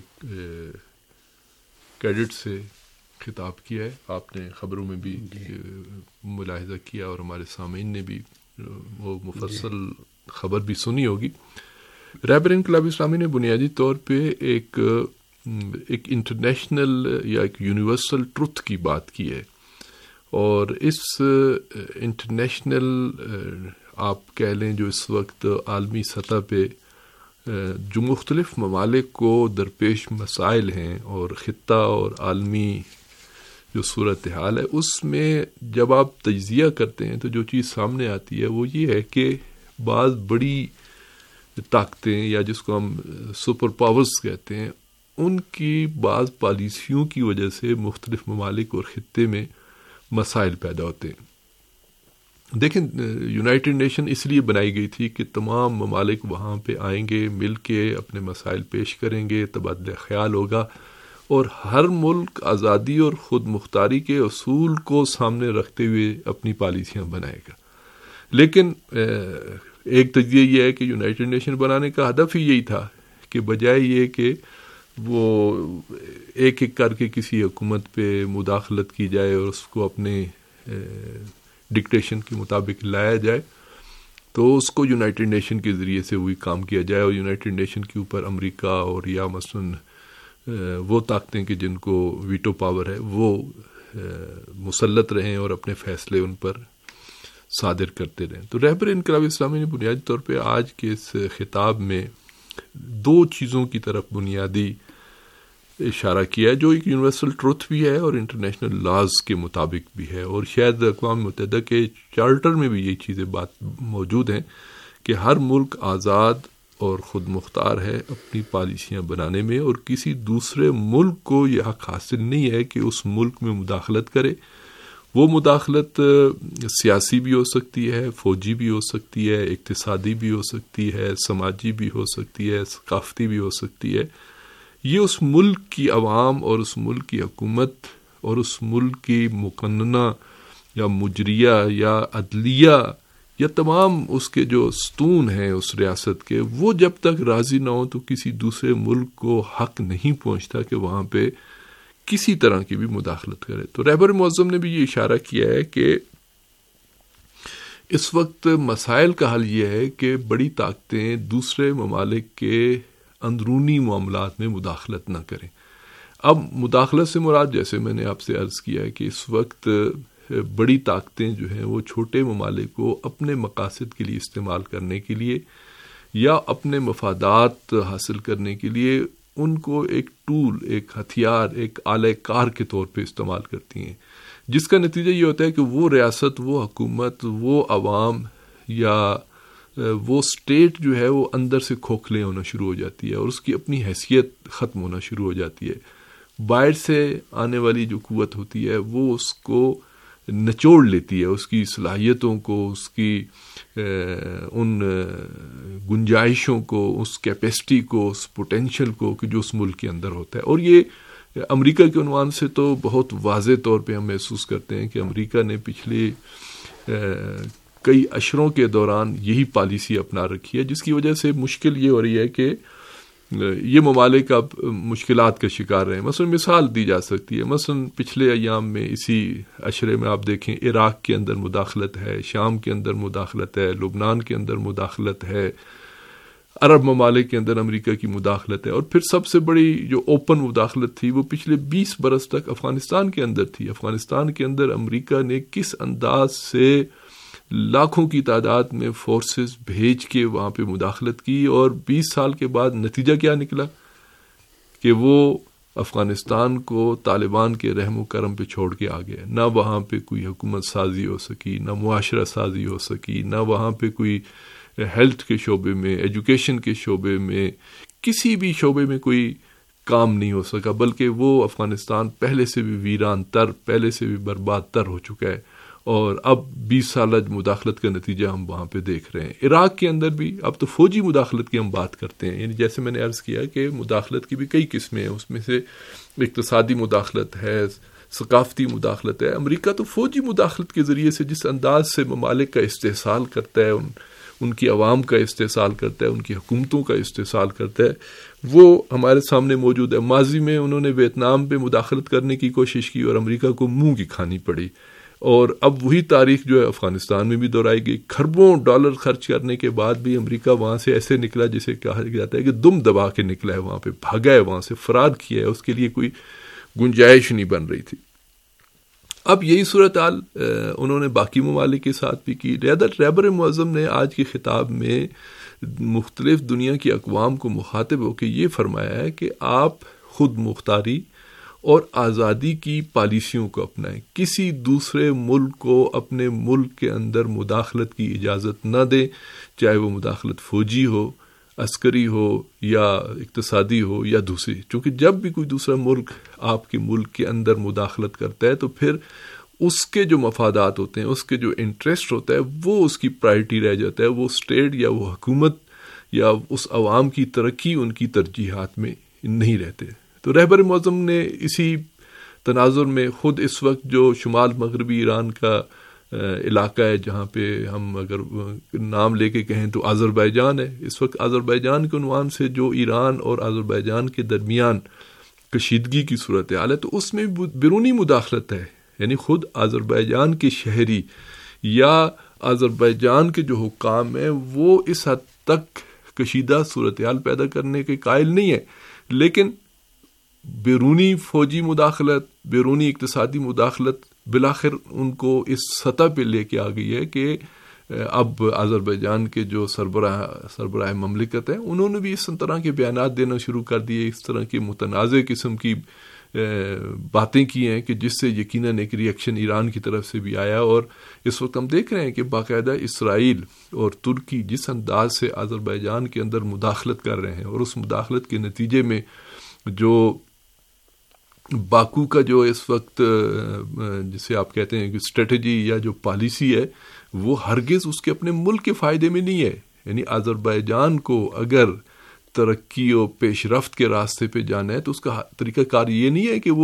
کیڈٹ سے خطاب کیا ہے۔ آپ نے خبروں میں بھی ملاحظہ کیا اور ہمارے سامعین نے بھی وہ مفصل خبر بھی سنی ہوگی۔ رہبر انقلاب اسلامی نے بنیادی طور پہ ایک ایک انٹرنیشنل یا ایک یونیورسل ٹروتھ کی بات کی ہے، اور اس انٹرنیشنل آپ کہہ لیں جو اس وقت عالمی سطح پہ جو مختلف ممالک کو درپیش مسائل ہیں اور خطہ اور عالمی جو صورتحال ہے، اس میں جب آپ تجزیہ کرتے ہیں تو جو چیز سامنے آتی ہے وہ یہ ہے کہ بعض بڑی طاقتیں یا جس کو ہم سپر پاورز کہتے ہیں، ان کی بعض پالیسیوں کی وجہ سے مختلف ممالک اور خطے میں مسائل پیدا ہوتے ہیں۔ دیکھیں، یونائٹڈ نیشن اس لیے بنائی گئی تھی کہ تمام ممالک وہاں پہ آئیں گے، مل کے اپنے مسائل پیش کریں گے، تبادلہ خیال ہوگا اور ہر ملک آزادی اور خود مختاری کے اصول کو سامنے رکھتے ہوئے اپنی پالیسیاں بنائے گا۔ لیکن ایک تجزیہ یہ ہے کہ یونائٹڈ نیشن بنانے کا ہدف ہی یہی تھا کہ بجائے یہ کہ وہ ایک ایک کر کے کسی حکومت پہ مداخلت کی جائے اور اس کو اپنے ڈکٹیشن کے مطابق لایا جائے، تو اس کو یونائٹڈ نیشن کے ذریعے سے وہی کام کیا جائے، اور یونائٹڈ نیشن کے اوپر امریکہ اور یا مثلاً وہ طاقتیں کہ جن کو ویٹو پاور ہے وہ مسلط رہیں اور اپنے فیصلے ان پر صادر کرتے رہیں۔ تو رہبر انقلاب اسلامی نے بنیادی طور پہ آج کے اس خطاب میں دو چیزوں کی طرف بنیادی اشارہ کیا ہے، جو ایک یونیورسل ٹروتھ بھی ہے اور انٹرنیشنل لاز کے مطابق بھی ہے، اور شاید اقوام متحدہ کے چارٹر میں بھی یہ چیزیں بات موجود ہیں کہ ہر ملک آزاد اور خود مختار ہے اپنی پالیسیاں بنانے میں، اور کسی دوسرے ملک کو یہ حق حاصل نہیں ہے کہ اس ملک میں مداخلت کرے۔ وہ مداخلت سیاسی بھی ہو سکتی ہے، فوجی بھی ہو سکتی ہے، اقتصادی بھی ہو سکتی ہے، سماجی بھی ہو سکتی ہے، ثقافتی بھی ہو سکتی ہے۔ یہ اس ملک کی عوام اور اس ملک کی حکومت اور اس ملک کی مقننہ یا مجریہ یا عدلیہ یا تمام اس کے جو ستون ہیں اس ریاست کے، وہ جب تک راضی نہ ہوں تو کسی دوسرے ملک کو حق نہیں پہنچتا کہ وہاں پہ کسی طرح کی بھی مداخلت کرے۔ تو رہبر معظم نے بھی یہ اشارہ کیا ہے کہ اس وقت مسائل کا حل یہ ہے کہ بڑی طاقتیں دوسرے ممالک کے اندرونی معاملات میں مداخلت نہ کریں۔ اب مداخلت سے مراد، جیسے میں نے آپ سے عرض کیا ہے کہ اس وقت بڑی طاقتیں جو ہیں وہ چھوٹے ممالک کو اپنے مقاصد کے لیے استعمال کرنے کے لیے یا اپنے مفادات حاصل کرنے کے لیے ان کو ایک ٹول، ایک ہتھیار، ایک آلہ کار کے طور پہ استعمال کرتی ہیں، جس کا نتیجہ یہ ہوتا ہے کہ وہ ریاست، وہ حکومت، وہ عوام یا وہ اسٹیٹ جو ہے وہ اندر سے کھوکھلے ہونا شروع ہو جاتی ہے اور اس کی اپنی حیثیت ختم ہونا شروع ہو جاتی ہے۔ باہر سے آنے والی جو قوت ہوتی ہے وہ اس کو نچوڑ لیتی ہے، اس کی صلاحیتوں کو، اس کی ان گنجائشوں کو، اس کیپیسٹی کو، اس پوٹینشل کو کہ جو اس ملک کے اندر ہوتا ہے۔ اور یہ امریکہ کے عنوان سے تو بہت واضح طور پہ ہم محسوس کرتے ہیں کہ امریکہ نے پچھلے کئی اشروں کے دوران یہی پالیسی اپنا رکھی ہے، جس کی وجہ سے مشکل یہ ہو رہی ہے کہ یہ ممالک اب مشکلات کا شکار رہے ہیں۔ مثلا مثال دی جا سکتی ہے، مثلا پچھلے ایام میں اسی عشرے میں آپ دیکھیں عراق کے اندر مداخلت ہے، شام کے اندر مداخلت ہے، لبنان کے اندر مداخلت ہے، عرب ممالک کے اندر امریکہ کی مداخلت ہے، اور پھر سب سے بڑی جو اوپن مداخلت تھی وہ پچھلے بیس برس تک افغانستان کے اندر تھی۔ افغانستان کے اندر امریکہ نے کس انداز سے لاکھوں کی تعداد میں فورسز بھیج کے وہاں پہ مداخلت کی، اور بیس سال کے بعد نتیجہ کیا نکلا کہ وہ افغانستان کو طالبان کے رحم و کرم پہ چھوڑ کے آ گئے۔ نہ وہاں پہ کوئی حکومت سازی ہو سکی، نہ معاشرہ سازی ہو سکی، نہ وہاں پہ کوئی ہیلتھ کے شعبے میں، ایجوکیشن کے شعبے میں، کسی بھی شعبے میں کوئی کام نہیں ہو سکا، بلکہ وہ افغانستان پہلے سے بھی ویران تر، پہلے سے بھی برباد تر ہو چکا ہے، اور اب بیس سالہ مداخلت کا نتیجہ ہم وہاں پہ دیکھ رہے ہیں۔ عراق کے اندر بھی اب تو فوجی مداخلت کی ہم بات کرتے ہیں، یعنی جیسے میں نے عرض کیا کہ مداخلت کی بھی کئی قسمیں ہیں، اس میں سے اقتصادی مداخلت ہے، ثقافتی مداخلت ہے۔ امریکہ تو فوجی مداخلت کے ذریعے سے جس انداز سے ممالک کا استحصال کرتا ہے، ان ان کی عوام کا استحصال کرتا ہے، ان کی حکومتوں کا استحصال کرتا ہے، وہ ہمارے سامنے موجود ہے۔ ماضی میں انہوں نے ویتنام پہ مداخلت کرنے کی کوشش کی اور امریکہ کو منہ کی کھانی پڑی، اور اب وہی تاریخ جو ہے افغانستان میں بھی دہرائی گئی۔ کھربوں ڈالر خرچ کرنے کے بعد بھی امریکہ وہاں سے ایسے نکلا جسے کہا جاتا ہے کہ دم دبا کے نکلا ہے، وہاں پہ بھاگا ہے، وہاں سے فرار کیا ہے، اس کے لیے کوئی گنجائش نہیں بن رہی تھی۔ اب یہی صورتحال انہوں نے باقی ممالک کے ساتھ بھی کی۔ رہبر معظم نے آج کے خطاب میں مختلف دنیا کی اقوام کو مخاطب ہو کے یہ فرمایا ہے کہ آپ خود مختاری اور آزادی کی پالیسیوں کو اپنائیں، کسی دوسرے ملک کو اپنے ملک کے اندر مداخلت کی اجازت نہ دیں، چاہے وہ مداخلت فوجی ہو، عسکری ہو یا اقتصادی ہو یا دوسری، چونکہ جب بھی کوئی دوسرا ملک آپ کے ملک کے اندر مداخلت کرتا ہے تو پھر اس کے جو مفادات ہوتے ہیں، اس کے جو انٹرسٹ ہوتا ہے، وہ اس کی پرائرٹی رہ جاتا ہے، وہ اسٹیٹ یا وہ حکومت یا اس عوام کی ترقی ان کی ترجیحات میں نہیں رہتے۔ تو رہبر معظم نے اسی تناظر میں خود اس وقت جو شمال مغربی ایران کا علاقہ ہے، جہاں پہ ہم اگر نام لے کے کہیں تو آذربائیجان ہے، اس وقت آذربائیجان کے عنوان سے جو ایران اور آذربائیجان کے درمیان کشیدگی کی صورتحال ہے، تو اس میں بیرونی مداخلت ہے، یعنی خود آذربائیجان کے شہری یا آذربائیجان کے جو حکام ہیں وہ اس حد تک کشیدہ صورتحال پیدا کرنے کے قائل نہیں ہے، لیکن بیرونی فوجی مداخلت، بیرونی اقتصادی مداخلت بالآخر ان کو اس سطح پہ لے کے آ گئی ہے کہ اب آذربائیجان کے جو سربراہ سربراہ مملکت ہیں انہوں نے بھی اس طرح کے بیانات دینا شروع کر دیے، اس طرح کی متنازع قسم کی باتیں کی ہیں کہ جس سے یقیناً ایک ری ایکشن ایران کی طرف سے بھی آیا. اور اس وقت ہم دیکھ رہے ہیں کہ باقاعدہ اسرائیل اور ترکی جس انداز سے آذربائیجان کے اندر مداخلت کر رہے ہیں، اور اس مداخلت کے نتیجے میں جو باکو کا جو اس وقت جسے آپ کہتے ہیں کہ اسٹریٹجی یا جو پالیسی ہے وہ ہرگز اس کے اپنے ملک کے فائدے میں نہیں ہے. یعنی آذربائیجان کو اگر ترقی و پیش رفت کے راستے پہ جانا ہے تو اس کا طریقہ کار یہ نہیں ہے کہ وہ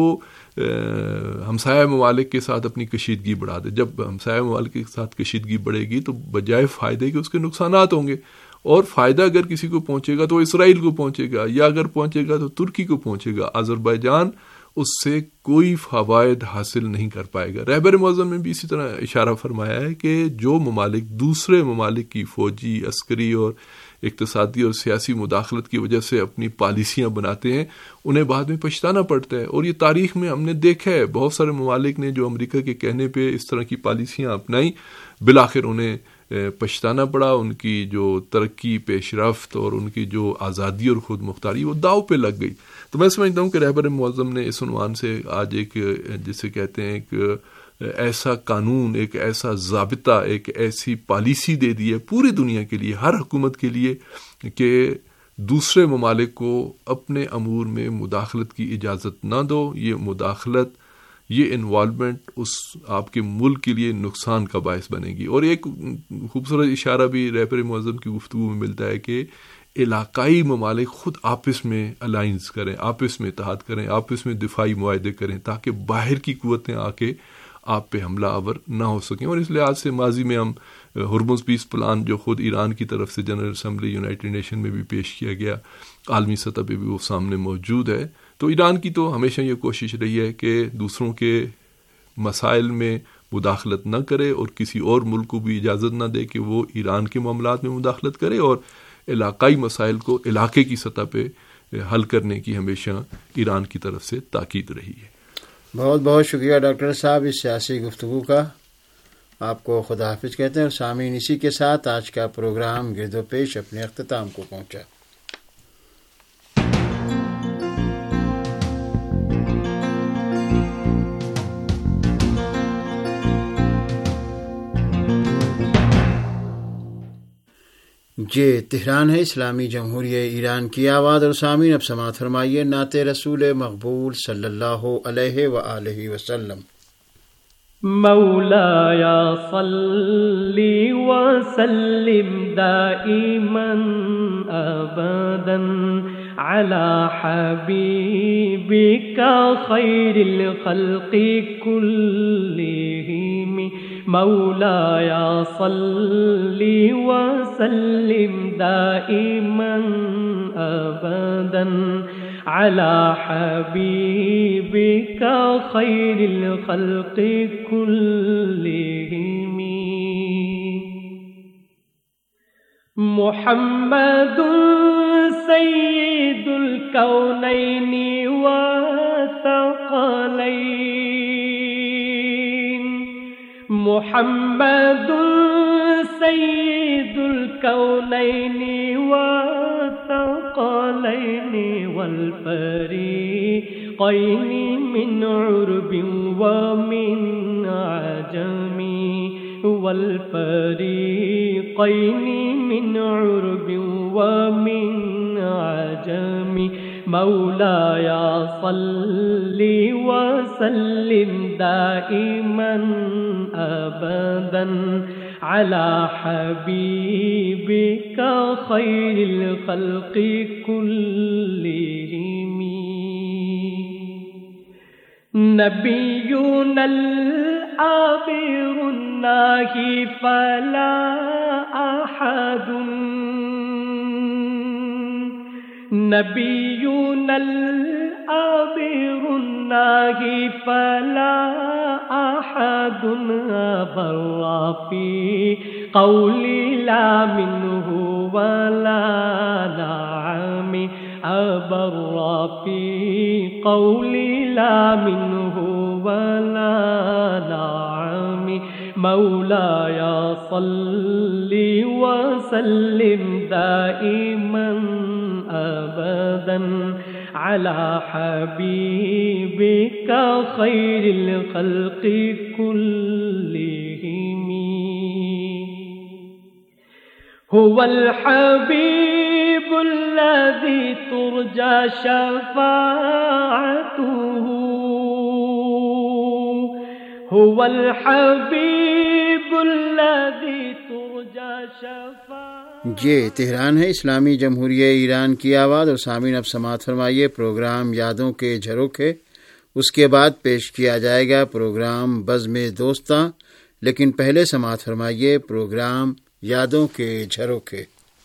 ہمسایہ ممالک کے ساتھ اپنی کشیدگی بڑھا دے. جب ہمسایہ ممالک کے ساتھ کشیدگی بڑھے گی تو بجائے فائدے کے اس کے نقصانات ہوں گے، اور فائدہ اگر کسی کو پہنچے گا تو اسرائیل کو پہنچے گا، یا اگر پہنچے گا تو ترکی کو پہنچے گا. آذربائیجان اس سے کوئی فوائد حاصل نہیں کر پائے گا. رہبر معظم نے بھی اسی طرح اشارہ فرمایا ہے کہ جو ممالک دوسرے ممالک کی فوجی، عسکری اور اقتصادی اور سیاسی مداخلت کی وجہ سے اپنی پالیسیاں بناتے ہیں انہیں بعد میں پچھتانا پڑتا ہے. اور یہ تاریخ میں ہم نے دیکھا ہے، بہت سارے ممالک نے جو امریکہ کے کہنے پہ اس طرح کی پالیسیاں اپنائیں، بالآخر انہیں پچھتانا پڑا. ان کی جو ترقی، پیش رفت اور ان کی جو آزادی اور خود مختاری وہ داؤ پہ لگ گئی. تو میں سمجھتا ہوں کہ رہبر معظم نے اس عنوان سے آج ایک جسے کہتے ہیں ایک ایسا قانون، ایک ایسا ضابطہ، ایک ایسی پالیسی دے دی ہے پوری دنیا کے لیے، ہر حکومت کے لیے، کہ دوسرے ممالک کو اپنے امور میں مداخلت کی اجازت نہ دو. یہ مداخلت، یہ انوالومنٹ اس آپ کے ملک کے لیے نقصان کا باعث بنے گی. اور ایک خوبصورت اشارہ بھی رہبر معظم کی گفتگو میں ملتا ہے کہ علاقائی ممالک خود آپس میں الائنس کریں، آپس میں اتحاد کریں، آپس میں دفاعی معاہدے کریں تاکہ باہر کی قوتیں آ کے آپ پہ حملہ آور نہ ہو سکیں. اور اس لحاظ سے ماضی میں ہم ہرمز پیس پلان جو خود ایران کی طرف سے جنرل اسمبلی یونائٹڈ نیشن میں بھی پیش کیا گیا، عالمی سطح پہ بھی وہ سامنے موجود ہے. تو ایران کی تو ہمیشہ یہ کوشش رہی ہے کہ دوسروں کے مسائل میں مداخلت نہ کرے اور کسی اور ملک کو بھی اجازت نہ دے کہ وہ ایران کے معاملات میں مداخلت کرے، اور علاقائی مسائل کو علاقے کی سطح پہ حل کرنے کی ہمیشہ ایران کی طرف سے تاکید رہی ہے. بہت بہت شکریہ ڈاکٹر صاحب اس سیاسی گفتگو کا. آپ کو خدا حافظ کہتے ہیں. اور سامعین، اسی کے ساتھ آج کا پروگرام گرد و پیش اپنے اختتام کو پہنچا. یہ تہران ہے، اسلامی جمہوریہ ایران کی آواز. اور سامعین اب سماعت فرمائیے نعت رسول مقبول صلی اللہ علیہ وآلہ وسلم. مولاي صل وسلم دائما أبدا على حبيبك خير الخلق كلهم. مولاي صل وسلم دائما أبدا على حبيبك خير الخلق كلهم. محمد سيد الكونين والثقلين. محمد سيد الكونين والثقلين والفريقين من عرب ومن عجم. والفريقين من عرب ومن عجم. مولاي صل وسلم دائما أبدا على حبيبك خير الخلق كلهم. نبينا العابر الناهي فلا أحد. نبينا العابر الناهي فلا أحد بر في قولي لا منه ولا نعم. أبر في قولي لا منه ولا نعم. مولاي صل وسلم دائما أبدا على حبيبك خير الخلق كلهم. هو الحبيب الذي ترجى شفاعته، هو الحبيب الذي ترجى شفاعته. یہ تہران ہے، اسلامی جمہوریہ ایران کی آواز. اور سامعین اب سماعت فرمائیے پروگرام یادوں کے جھروکے. اس کے بعد پیش کیا جائے گا پروگرام بزم دوستاں، لیکن پہلے سماعت فرمائیے پروگرام یادوں کے جھروکے.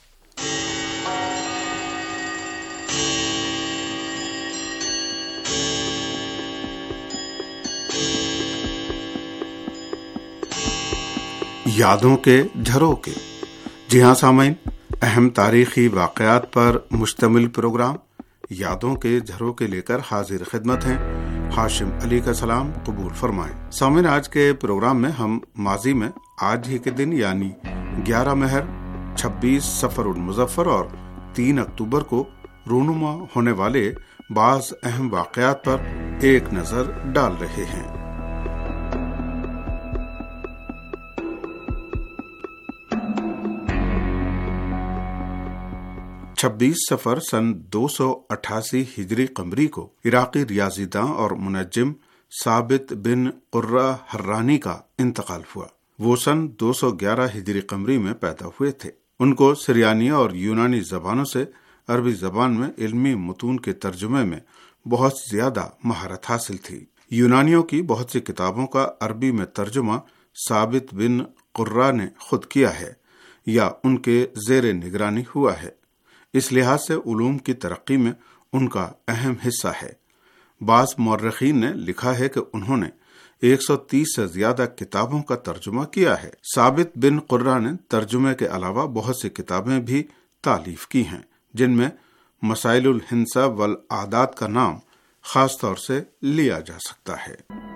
یادوں کے جھروکے. جی ہاں سامعین، اہم تاریخی واقعات پر مشتمل پروگرام یادوں کے جھروکے لے کر حاضر خدمت ہیں. ہاشم علی کا سلام قبول فرمائیں. سامعین، آج کے پروگرام میں ہم ماضی میں آج ہی کے دن یعنی گیارہ مہر، چھبیس صفر المظفر اور تین اکتوبر کو رونما ہونے والے بعض اہم واقعات پر ایک نظر ڈال رہے ہیں. چھبیس صفر سن دو سو اٹھاسی ہجری قمری کو عراقی ریاضی داں اور منجم ثابت بن قرہ حرانی کا انتقال ہوا. وہ سن دو سو گیارہ ہجری قمری میں پیدا ہوئے تھے. ان کو سریانی اور یونانی زبانوں سے عربی زبان میں علمی متون کے ترجمے میں بہت زیادہ مہارت حاصل تھی. یونانیوں کی بہت سی کتابوں کا عربی میں ترجمہ ثابت بن قرہ نے خود کیا ہے یا ان کے زیر نگرانی ہوا ہے. اس لحاظ سے علوم کی ترقی میں ان کا اہم حصہ ہے. بعض مورخین نے لکھا ہے کہ انہوں نے ایک سو تیس سے زیادہ کتابوں کا ترجمہ کیا ہے. ثابت بن قرہ نے ترجمے کے علاوہ بہت سی کتابیں بھی تالیف کی ہیں، جن میں مسائل الحنسہ والعادات کا نام خاص طور سے لیا جا سکتا ہے.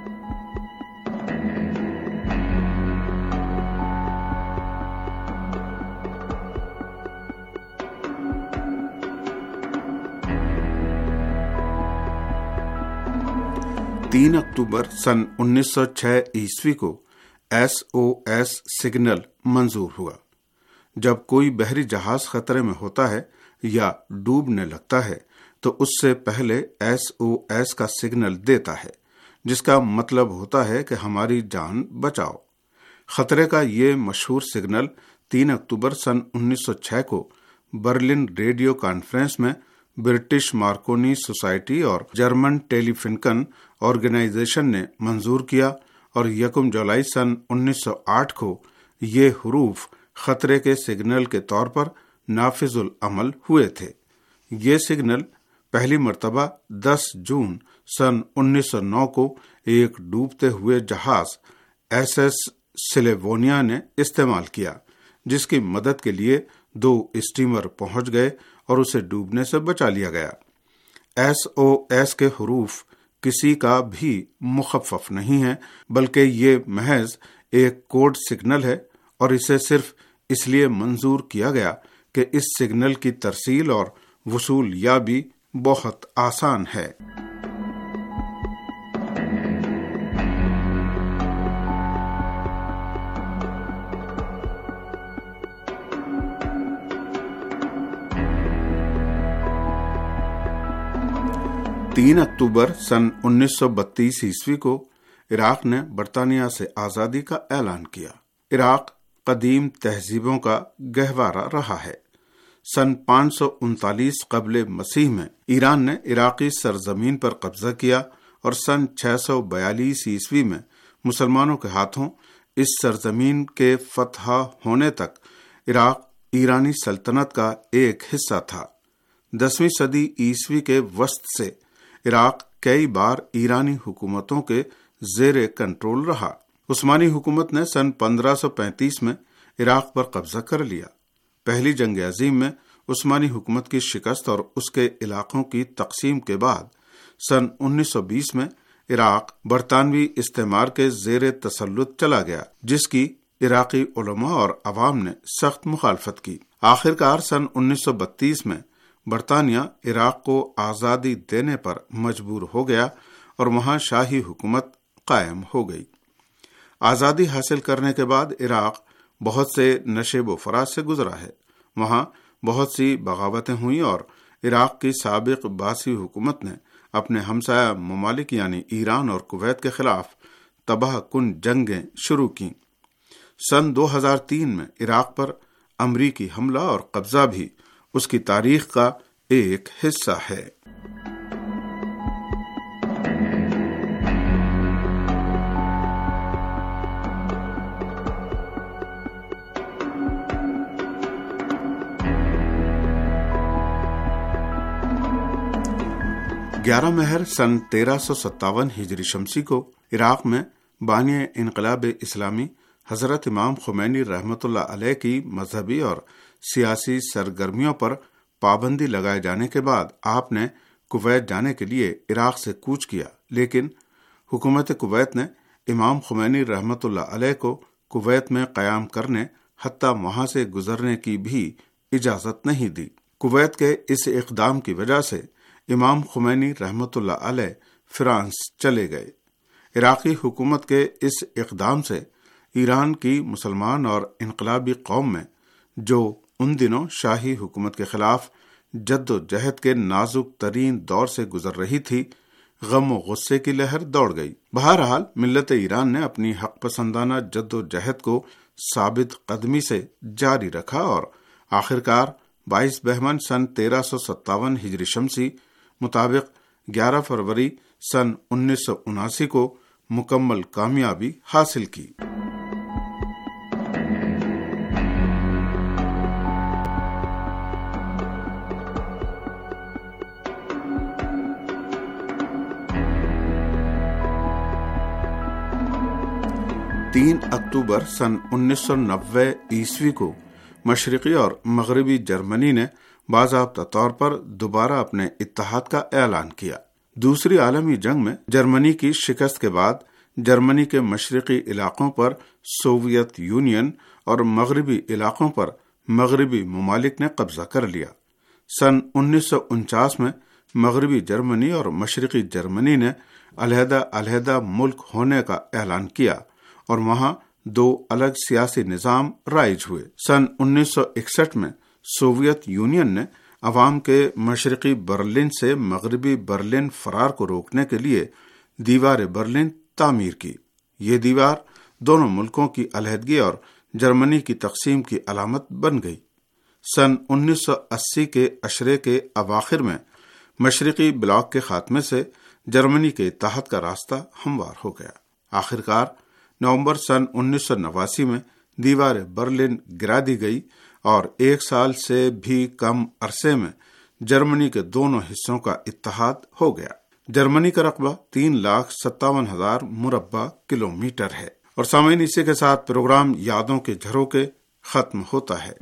تین اکتوبر سن انیس سو چھ عیسوی کو ایس او ایس سگنل منظور ہوا. جب کوئی بحری جہاز خطرے میں ہوتا ہے یا ڈوبنے لگتا ہے تو اس سے پہلے ایس او ایس کا سگنل دیتا ہے، جس کا مطلب ہوتا ہے کہ ہماری جان بچاؤ. خطرے کا یہ مشہور سگنل تین اکتوبر سن انیس سو چھ کو برلن ریڈیو کانفرنس میں برٹش مارکونی سوسائٹی اور جرمن ٹیلی فنکن آرگنائزیشن نے منظور کیا، اور یکم جولائی سن انیس سو آٹھ کو یہ حروف خطرے کے سگنل کے طور پر نافذ العمل ہوئے تھے. یہ سگنل پہلی مرتبہ دس جون سن انیس سو نو کو ایک ڈوبتے ہوئے جہاز ایس ایس سلیوونیا نے استعمال کیا، جس کی مدد کے لیے دو اسٹیمر پہنچ گئے اور اسے ڈوبنے سے بچا لیا گیا. ایس او ایس کے حروف کسی کا بھی مخفف نہیں ہے، بلکہ یہ محض ایک کوڈ سگنل ہے، اور اسے صرف اس لیے منظور کیا گیا کہ اس سگنل کی ترسیل اور وصول یابی بہت آسان ہے. تین اکتوبر سن انیس سو بتیس عیسوی کو عراق نے برطانیہ سے آزادی کا اعلان کیا. عراق قدیم تہذیبوں کا گہوارہ رہا ہے. سن پانچ سو انتالیس قبل مسیح میں ایران نے عراقی سرزمین پر قبضہ کیا، اور سن چھ سو بیالیس عیسوی میں مسلمانوں کے ہاتھوں اس سرزمین کے فتح ہونے تک عراق ایرانی سلطنت کا ایک حصہ تھا. دسویں صدی عیسوی کے وسط سے عراق کئی بار ایرانی حکومتوں کے زیر کنٹرول رہا. عثمانی حکومت نے سن پندرہ سو پینتیس میں عراق پر قبضہ کر لیا. پہلی جنگ عظیم میں عثمانی حکومت کی شکست اور اس کے علاقوں کی تقسیم کے بعد سن انیس سو بیس میں عراق برطانوی استعمار کے زیر تسلط چلا گیا، جس کی عراقی علماء اور عوام نے سخت مخالفت کی۔ آخرکار سن انیس سو بتیس میں برطانیہ عراق کو آزادی دینے پر مجبور ہو گیا اور وہاں شاہی حکومت قائم ہو گئی۔ آزادی حاصل کرنے کے بعد عراق بہت سے نشیب و فراز سے گزرا ہے۔ وہاں بہت سی بغاوتیں ہوئیں اور عراق کی سابق باسی حکومت نے اپنے ہمسایہ ممالک یعنی ایران اور کویت کے خلاف تباہ کن جنگیں شروع کیں۔ سن دو ہزار تین میں عراق پر امریکی حملہ اور قبضہ بھی اس کی تاریخ کا ایک حصہ ہے۔ گیارہ مہر سن تیرہ سو ستاون ہجری شمسی کو عراق میں بانی انقلاب اسلامی حضرت امام خمینی رحمۃ اللہ علیہ کی مذہبی اور سیاسی سرگرمیوں پر پابندی لگائے جانے کے بعد آپ نے کویت جانے کے لیے عراق سے کوچ کیا، لیکن حکومت کویت نے امام خمینی رحمۃ اللہ علیہ کو کویت میں قیام کرنے حتیٰ وہاں سے گزرنے کی بھی اجازت نہیں دی۔ کویت کے اس اقدام کی وجہ سے امام خمینی رحمۃ اللہ علیہ فرانس چلے گئے۔ عراقی حکومت کے اس اقدام سے ایران کی مسلمان اور انقلابی قوم میں، جو ان دنوں شاہی حکومت کے خلاف جد و جہد کے نازک ترین دور سے گزر رہی تھی، غم و غصے کی لہر دوڑ گئی۔ بہرحال ملت ایران نے اپنی حق پسندانہ جد و جہد کو ثابت قدمی سے جاری رکھا اور آخرکار بائیس بہمن سن تیرہ سو ستاون ہجری شمسی مطابق گیارہ فروری سن انیس سو اناسی کو مکمل کامیابی حاصل کی۔ تین اکتوبر سن انیس سو نوے عیسوی کو مشرقی اور مغربی جرمنی نے باضابطہ طور پر دوبارہ اپنے اتحاد کا اعلان کیا۔ دوسری عالمی جنگ میں جرمنی کی شکست کے بعد جرمنی کے مشرقی علاقوں پر سوویت یونین اور مغربی علاقوں پر مغربی ممالک نے قبضہ کر لیا۔ سن انیس سو انچاس میں مغربی جرمنی اور مشرقی جرمنی نے علیحدہ علیحدہ ملک ہونے کا اعلان کیا اور وہاں دو الگ سیاسی نظام رائج ہوئے۔ سن انیس سو اکسٹھ میں سوویت یونین نے عوام کے مشرقی برلن سے مغربی برلن فرار کو روکنے کے لیے دیوار برلن تعمیر کی۔ یہ دیوار دونوں ملکوں کی علیحدگی اور جرمنی کی تقسیم کی علامت بن گئی۔ سن انیس سو اسی کے عشرے کے اواخر میں مشرقی بلاک کے خاتمے سے جرمنی کے اتحاد کا راستہ ہموار ہو گیا۔ آخرکار نومبر سن انیس سو نواسی میں دیوار برلن گرا دی گئی اور ایک سال سے بھی کم عرصے میں جرمنی کے دونوں حصوں کا اتحاد ہو گیا۔ جرمنی کا رقبہ تین لاکھ ستاون ہزار مربع کلومیٹر ہے۔ اور سامعین، اسی کے ساتھ پروگرام یادوں کے جھروکے ختم ہوتا ہے۔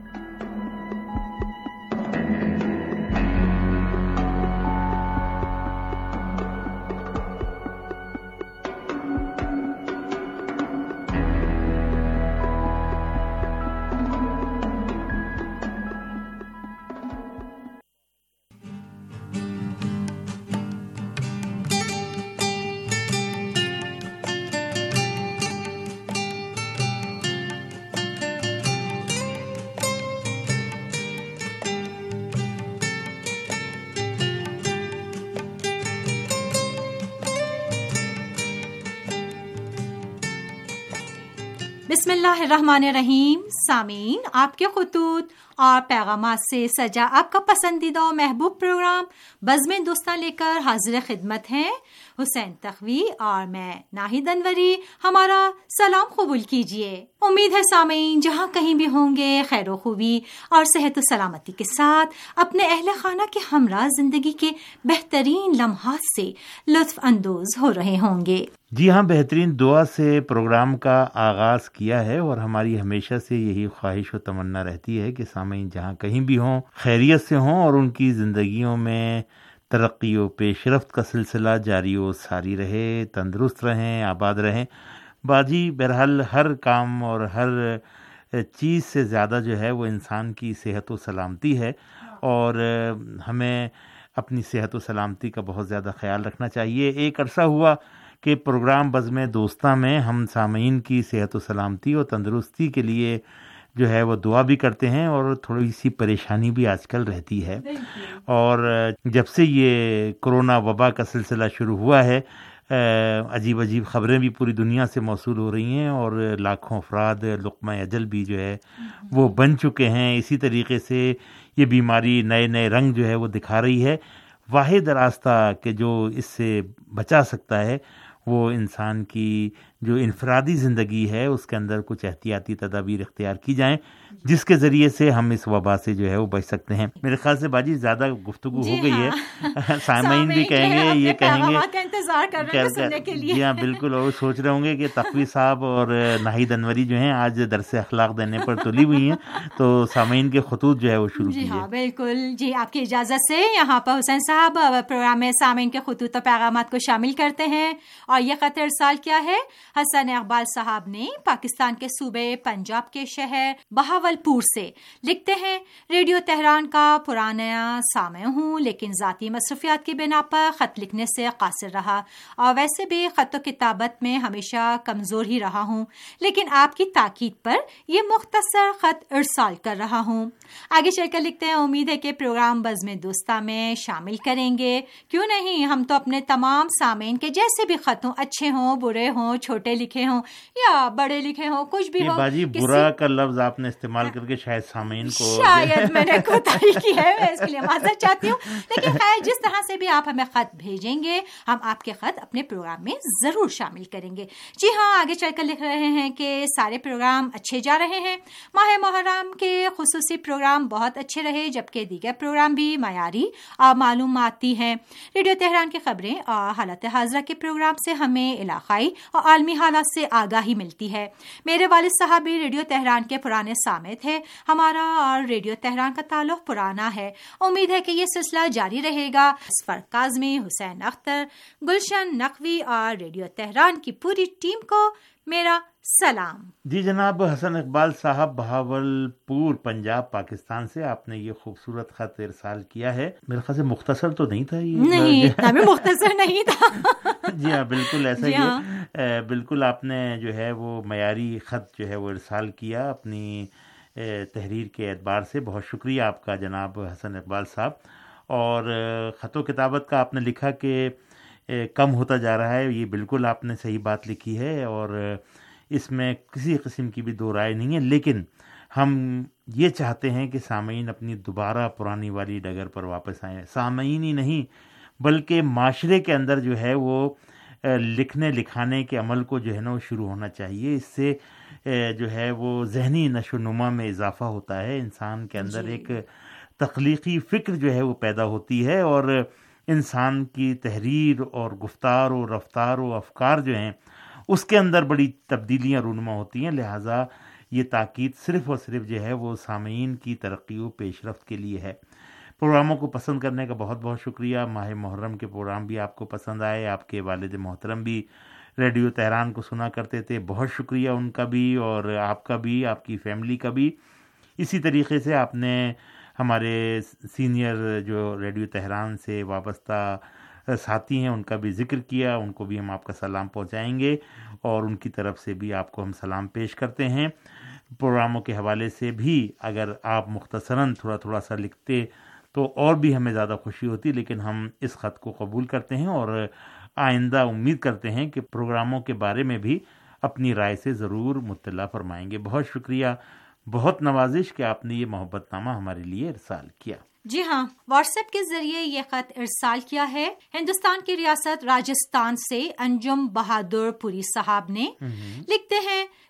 بسم اللہ الرحمن الرحیم۔ سامعین، آپ کے خطوط اور پیغامات سے سجا آپ کا پسندیدہ و محبوب پروگرام بزم دوستاں لے کر حاضر خدمت ہیں۔ حسین تخوی اور میں ناہید انوری ہمارا سلام قبول کیجیے۔ امید ہے سامعین جہاں کہیں بھی ہوں گے خیر و خوبی اور صحت و سلامتی کے ساتھ اپنے اہل خانہ کے ہمراہ زندگی کے بہترین لمحات سے لطف اندوز ہو رہے ہوں گے۔ جی ہاں، بہترین دعا سے پروگرام کا آغاز کیا ہے اور ہماری ہمیشہ سے یہی خواہش و تمنا رہتی ہے کہ سامعین جہاں کہیں بھی ہوں خیریت سے ہوں اور ان کی زندگیوں میں ترقی و پیش رفت کا سلسلہ جاری و ساری رہے، تندرست رہیں، آباد رہیں باجی۔ بہرحال ہر کام اور ہر چیز سے زیادہ جو ہے وہ انسان کی صحت و سلامتی ہے، اور ہمیں اپنی صحت و سلامتی کا بہت زیادہ خیال رکھنا چاہیے۔ ایک عرصہ ہوا کہ پروگرام بزم دوستاں میں ہم سامعین کی صحت و سلامتی اور تندرستی کے لیے جو ہے وہ دعا بھی کرتے ہیں، اور تھوڑی سی پریشانی بھی آج کل رہتی ہے۔ اور جب سے یہ کرونا وبا کا سلسلہ شروع ہوا ہے، عجیب عجیب خبریں بھی پوری دنیا سے موصول ہو رہی ہیں، اور لاکھوں افراد لقمہ اجل بھی جو ہے وہ بن چکے ہیں۔ اسی طریقے سے یہ بیماری نئے نئے رنگ جو ہے وہ دکھا رہی ہے۔ واحد راستہ کہ جو اس سے بچا سکتا ہے وہ انسان کی جو انفرادی زندگی ہے اس کے اندر کچھ احتیاطی تدابیر اختیار کی جائیں، جس کے ذریعے سے ہم اس وبا سے جو ہے وہ بچ سکتے ہیں۔ میرے خیال سے باجی زیادہ گفتگو ہو گئی ہے، سامعین بھی کہیں گے، یہ کہیں گے انتظار کر رہے ہیں سننے کے لیے۔ جی ہاں بالکل، اور سوچ رہے ہوں گے کہ تقوی صاحب اور ناہید انوری جو ہیں آج درس اخلاق دینے پر تلی ہوئی ہیں، تو سامعین کے خطوط جو ہے وہ شروع جی ہاں بالکل۔ جی آپ کی اجازت سے یہاں پر حسین صاحب پروگرام میں سامعین کے خطوط و پیغامات کو شامل کرتے ہیں، اور یہ خط ارسال کیا ہے حسن اقبال صاحب نے پاکستان کے صوبے پنجاب کے شہر بہاولپور سے۔ لکھتے ہیں، ریڈیو تہران کا پرانا سامع ہوں، لیکن ذاتی مصروفیات کی بنا پر خط لکھنے سے قاصر رہا، اور ویسے بھی خط و کتابت میں ہمیشہ کمزور ہی رہا ہوں، لیکن آپ کی تاکید پر یہ مختصر خط ارسال کر رہا ہوں۔ آگے چل کر لکھتے ہیں، امید ہے کہ پروگرام بزم دوستاں میں شامل کریں گے۔ کیوں نہیں، ہم تو اپنے تمام سامعین کے جیسے بھی خط ہوں، اچھے ہوں، برے ہوں، چھوٹے لکھے ہوں یا بڑے لکھے ہوں، کچھ بھی ہو۔ باجی برا کا لفظ آپ نے استعمال کر کے شاید سامعین کو شاید میں نے کوتاہی کی ہے، میں اس کے لیے معذرت چاہتی ہوں، لیکن خیر جس طرح سے بھی آپ ہمیں خط بھیجیں گے ہم آپ کے خط اپنے پروگرام میں ضرور شامل کریں گے۔ جی ہاں، آگے چل کر لکھ رہے ہیں کہ سارے پروگرام اچھے جا رہے ہیں، ماہ محرم کے خصوصی پروگرام بہت اچھے رہے، جبکہ دیگر پروگرام بھی معیاری اور معلوماتی ہیں۔ ریڈیو تہران کی خبریں اور حالت حاضرہ کے پروگرام سے ہمیں علاقائی اور عالمی حالات سے آگاہی ملتی ہے۔ میرے والد صاحب بھی ریڈیو تہران کے پرانے سامع تھے، ہمارا اور ریڈیو تہران کا تعلق پرانا ہے۔ امید ہے کہ یہ سلسلہ جاری رہے گا۔ اسفر کاظمی، حسین اختر، گلشن نقوی اور ریڈیو تہران کی پوری ٹیم کو میرا سلام۔ جی جناب حسن اقبال صاحب بہاولپور پنجاب پاکستان سے آپ نے یہ خوبصورت خط ارسال کیا ہے۔ میرے خیال سے مختصر تو نہیں تھا یہ؟ نہیں، اتنا بھی مختصر نہیں تھا۔ جی ہاں بالکل ایسا ہی ہے، بالکل آپ نے جو ہے وہ معیاری خط جو ہے وہ ارسال کیا اپنی تحریر کے اعتبار سے۔ بہت شکریہ آپ کا جناب حسن اقبال صاحب۔ اور خط و کتابت کا آپ نے لکھا کہ کم ہوتا جا رہا ہے، یہ بالکل آپ نے صحیح بات لکھی ہے، اور اس میں کسی قسم کی بھی دو رائے نہیں ہے، لیکن ہم یہ چاہتے ہیں کہ سامعین اپنی دوبارہ پرانی والی ڈگر پر واپس آئیں۔ سامعین ہی نہیں بلکہ معاشرے کے اندر جو ہے وہ لکھنے لکھانے کے عمل کو جو ہے نا وہ شروع ہونا چاہیے۔ اس سے جو ہے وہ ذہنی نشو و نما میں اضافہ ہوتا ہے، انسان کے اندر ایک تخلیقی فکر جو ہے وہ پیدا ہوتی ہے، اور انسان کی تحریر اور گفتار و رفتار و افکار جو ہیں اس کے اندر بڑی تبدیلیاں رونما ہوتی ہیں۔ لہٰذا یہ تاکید صرف اور صرف جو ہے وہ سامعین کی ترقی و پیش رفت کے لیے ہے۔ پروگراموں کو پسند کرنے کا بہت بہت شکریہ۔ ماہ محرم کے پروگرام بھی آپ کو پسند آئے، آپ کے والد محترم بھی ریڈیو تہران کو سنا کرتے تھے، بہت شکریہ ان کا بھی، اور آپ کا بھی، آپ کی فیملی کا بھی۔ اسی طریقے سے آپ نے ہمارے سینئر جو ریڈیو تہران سے وابستہ ساتھی ہیں ان کا بھی ذکر کیا، ان کو بھی ہم آپ کا سلام پہنچائیں گے، اور ان کی طرف سے بھی آپ کو ہم سلام پیش کرتے ہیں۔ پروگراموں کے حوالے سے بھی اگر آپ مختصراً تھوڑا تھوڑا سا لکھتے تو اور بھی ہمیں زیادہ خوشی ہوتی، لیکن ہم اس خط کو قبول کرتے ہیں، اور آئندہ امید کرتے ہیں کہ پروگراموں کے بارے میں بھی اپنی رائے سے ضرور مطلع فرمائیں گے۔ بہت شکریہ، بہت نوازش کہ آپ نے یہ محبت نامہ ہمارے لیے ارسال کیا۔ جی ہاں، واٹس ایپ کے ذریعے یہ خط ارسال کیا ہے ہندوستان کی ریاست راجستھان سے انجم بہادر پوری صاحب نے۔ لکھتے ہیں،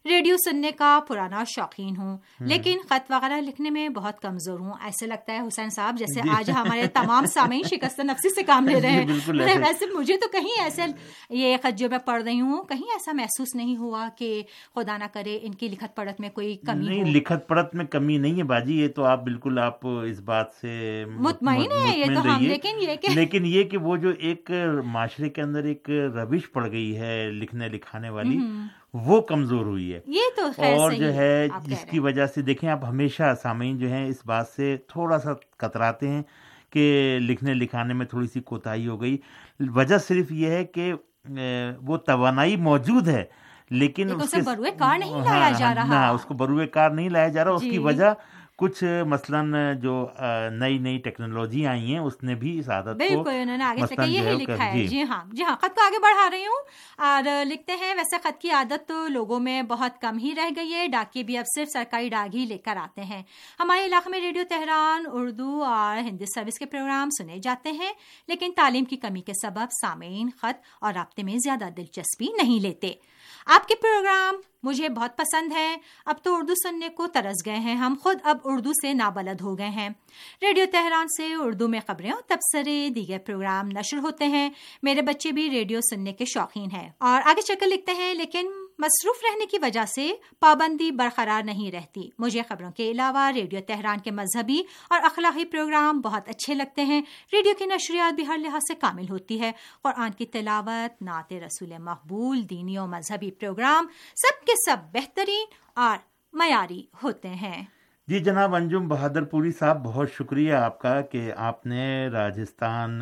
ریڈیو سننے کا پرانا شوقین ہوں، لیکن خط وغیرہ لکھنے میں بہت کمزور ہوں. ایسے لگتا ہے حسین صاحب جیسے آج ہمارے تمام سامعین شکست نفسی سے کام لے رہے ہیں. ویسے مجھے تو کہیں ایسے یہ خط جو میں پڑھ رہی ہوں کہیں ایسا محسوس نہیں ہوا کہ خدا نہ کرے ان کی لکھت پڑھت میں کوئی کمی نہیں. لکھت پڑھت میں کمی نہیں ہے باجی، یہ تو آپ بالکل آپ اس بات سے مطمئن ہیں. یہ تو ہم لیکن یہ کہ لیکن یہ کہ وہ جو ایک معاشرے کے اندر ایک روش پڑ گئی ہے لکھنے لکھانے والی، وہ کمزور ہوئی ہے. یہ تو اور جو ہے جس کی وجہ سے دیکھیں آپ ہمیشہ سامعین جو ہیں اس بات سے تھوڑا سا کتراتے ہیں کہ لکھنے لکھانے میں تھوڑی سی کوتاہی ہو گئی. وجہ صرف یہ ہے کہ وہ توانائی موجود ہے لیکن اس کے بروئے کار نہیں لایا جا رہا. نہ اس کو بروئے کار نہیں لایا جا رہا. اس کی وجہ کچھ مثلاً جو نئی نئی ٹیکنالوجی آئی ہیں اس نے بھی اس عادت کو بالکل انہوں نے آگے سے کہ یہی لکھا ہے. جی ہاں جی ہاں خط کو آگے بڑھا رہی ہوں اور لکھتے ہیں. ویسے خط کی عادت تو لوگوں میں بہت کم ہی رہ گئی ہے. ڈاکیے بھی اب صرف سرکاری ڈاک ہی لے کر آتے ہیں. ہمارے علاقے میں ریڈیو تہران اردو اور ہندی سروس کے پروگرام سنے جاتے ہیں، لیکن تعلیم کی کمی کے سبب سامعین خط اور رابطے میں زیادہ دلچسپی نہیں لیتے. آپ کے پروگرام مجھے بہت پسند ہیں. اب تو اردو سننے کو ترس گئے ہیں. ہم خود اب اردو سے نابلد ہو گئے ہیں. ریڈیو تہران سے اردو میں خبریں اور تبصرے دیگر پروگرام نشر ہوتے ہیں. میرے بچے بھی ریڈیو سننے کے شوقین ہیں. اور آگے چل کر لکھتے ہیں لیکن مصروف رہنے کی وجہ سے پابندی برقرار نہیں رہتی. مجھے خبروں کے علاوہ ریڈیو تہران کے مذہبی اور اخلاقی پروگرام بہت اچھے لگتے ہیں. ریڈیو کی نشریات بھی ہر لحاظ سے کامل ہوتی ہے. قرآن کی تلاوت، نعت رسول مقبول، دینی و مذہبی پروگرام سب کے سب بہترین اور معیاری ہوتے ہیں. جی جناب انجم بہادر پوری صاحب، بہت شکریہ آپ کا کہ آپ نے راجستھان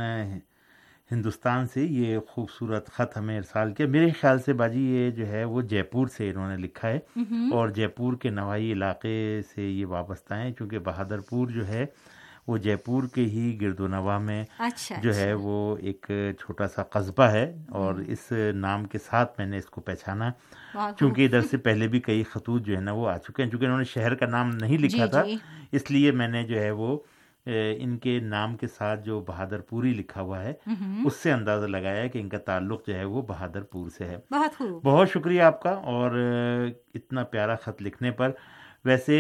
ہندوستان سے یہ خوبصورت خط ہمیں ارسال کیا. میرے خیال سے باجی یہ جو ہے وہ جے پور سے انہوں نے لکھا ہے اور جے پور کے نوائی علاقے سے یہ وابستہ ہیں، چونکہ بہادر پور جو ہے وہ جے پور کے ہی گرد و نواح میں اچھا جو ہے وہ ایک چھوٹا سا قصبہ ہے اور اس نام کے ساتھ میں نے اس کو پہچانا، چونکہ ادھر سے پہلے بھی کئی خطوط جو ہے نا وہ آ چکے ہیں. چونکہ انہوں نے شہر کا نام نہیں لکھا تھا اس لیے میں نے جو ہے وہ ان کے نام کے ساتھ جو بہادر پوری لکھا ہوا ہے اس سے اندازہ لگایا کہ ان کا تعلق جو ہے وہ بہادر پور سے ہے. بہت خوب، بہت شکریہ آپ کا اور اتنا پیارا خط لکھنے پر. ویسے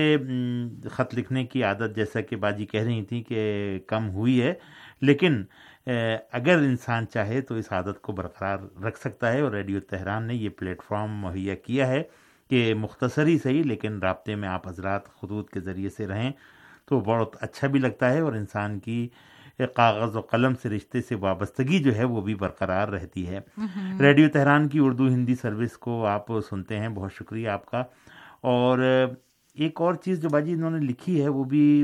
خط لکھنے کی عادت جیسا کہ باجی کہہ رہی تھی کہ کم ہوئی ہے، لیکن اگر انسان چاہے تو اس عادت کو برقرار رکھ سکتا ہے اور ریڈیو تہران نے یہ پلیٹ فارم مہیا کیا ہے کہ مختصر ہی صحیح لیکن رابطے میں آپ حضرات خطوط کے ذریعے سے رہیں تو بہت اچھا بھی لگتا ہے اور انسان کی کاغذ و قلم سے رشتے سے وابستگی جو ہے وہ بھی برقرار رہتی ہے. ریڈیو تہران کی اردو ہندی سروس کو آپ سنتے ہیں، بہت شکریہ آپ کا. اور ایک اور چیز جو باجی انہوں نے لکھی ہے وہ بھی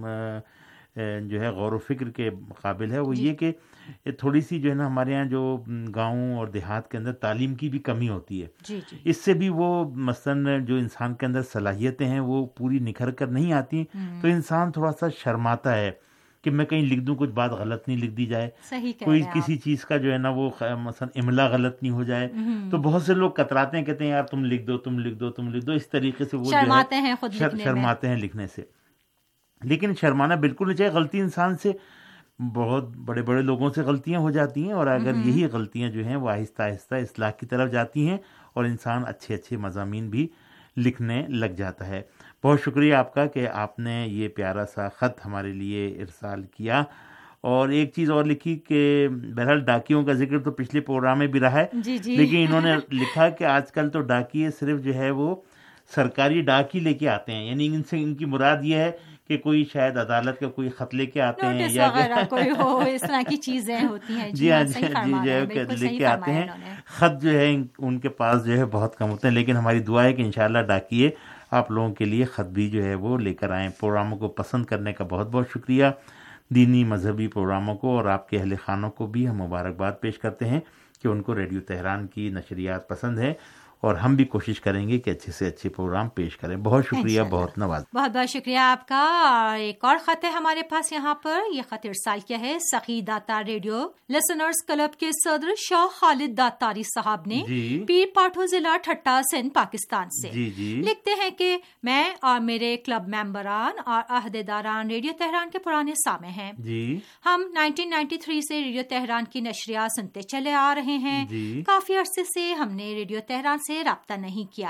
جو ہے غور و فکر کے قابل ہے، وہ یہ کہ تھوڑی سی جو ہے نا ہمارے یہاں جو گاؤں اور دیہات کے اندر تعلیم کی بھی کمی ہوتی ہے. جی جی. اس سے بھی وہ مثلاً جو انسان کے اندر صلاحیتیں ہیں وہ پوری نکھر کر نہیں آتی تو انسان تھوڑا سا شرماتا ہے کہ میں کہیں لکھ دوں کچھ بات غلط نہیں لکھ دی جائے، کوئی کسی چیز کا جو ہے نا وہ مثلا املا غلط نہیں ہو جائے. تو بہت سے لوگ کتراتے ہیں، کہتے ہیں یار تم لکھ دو تم لکھ دو تم لکھ دو اس طریقے سے وہ شرماتے ہیں خود شرماتے ہیں لکھنے سے. لیکن شرمانا بالکل نہیں چاہیے. غلطی انسان سے، بہت بڑے بڑے لوگوں سے غلطیاں ہو جاتی ہیں اور اگر یہی غلطیاں جو ہیں وہ آہستہ آہستہ اصلاح کی طرف جاتی ہیں اور انسان اچھے اچھے مضامین بھی لکھنے لگ جاتا ہے. بہت شکریہ آپ کا کہ آپ نے یہ پیارا سا خط ہمارے لیے ارسال کیا. اور ایک چیز اور لکھی کہ بہرحال ڈاکیوں کا ذکر تو پچھلے پروگرام میں بھی رہا ہے، جی جی. لیکن انہوں نے لکھا کہ آج کل تو ڈاکیے صرف جو ہے وہ سرکاری ڈاک ہی لے کے آتے ہیں، یعنی ان سے ان کی مراد یہ ہے کہ کوئی شاید عدالت کا کوئی خط لے کے آتے ہیں یا کوئی ہو اس طرح کی چیزیں ہوتی ہیں. جی ہاں جی جی لے کے آتے ہیں. خط جو ہے ان کے پاس جو ہے بہت کم ہوتے ہیں، لیکن ہماری دعا ہے کہ انشاءاللہ ڈاکیے آپ لوگوں کے لیے خط بھی جو ہے وہ لے کر آئیں. پروگراموں کو پسند کرنے کا بہت بہت شکریہ. دینی مذہبی پروگراموں کو اور آپ کے اہل خانوں کو بھی ہم مبارکباد پیش کرتے ہیں کہ ان کو ریڈیو تہران کی نشریات پسند ہے اور ہم بھی کوشش کریں گے کہ اچھے سے اچھے پروگرام پیش کریں. بہت شکریہ، بہت نواز. بہت بہت شکریہ آپ کا. اور ایک اور خط ہے ہمارے پاس یہاں پر. یہ خط ارسال کیا ہے سخی داتا ریڈیو لسنرز کلب کے صدر شاہ خالد داتاری صاحب نے جی. پیر پاٹھو ضلع ٹھٹا سندھ پاکستان سے. جی جی. لکھتے ہیں کہ میں اور میرے کلب ممبران اور عہدیداران ریڈیو تہران کے پرانے سامع ہیں. جی. ہم نائنٹین نائنٹی تھری سے ریڈیو تہران کی نشریات سنتے چلے آ رہے ہیں. جی. کافی عرصے سے ہم نے ریڈیو تہران سے رابطہ نہیں کیا.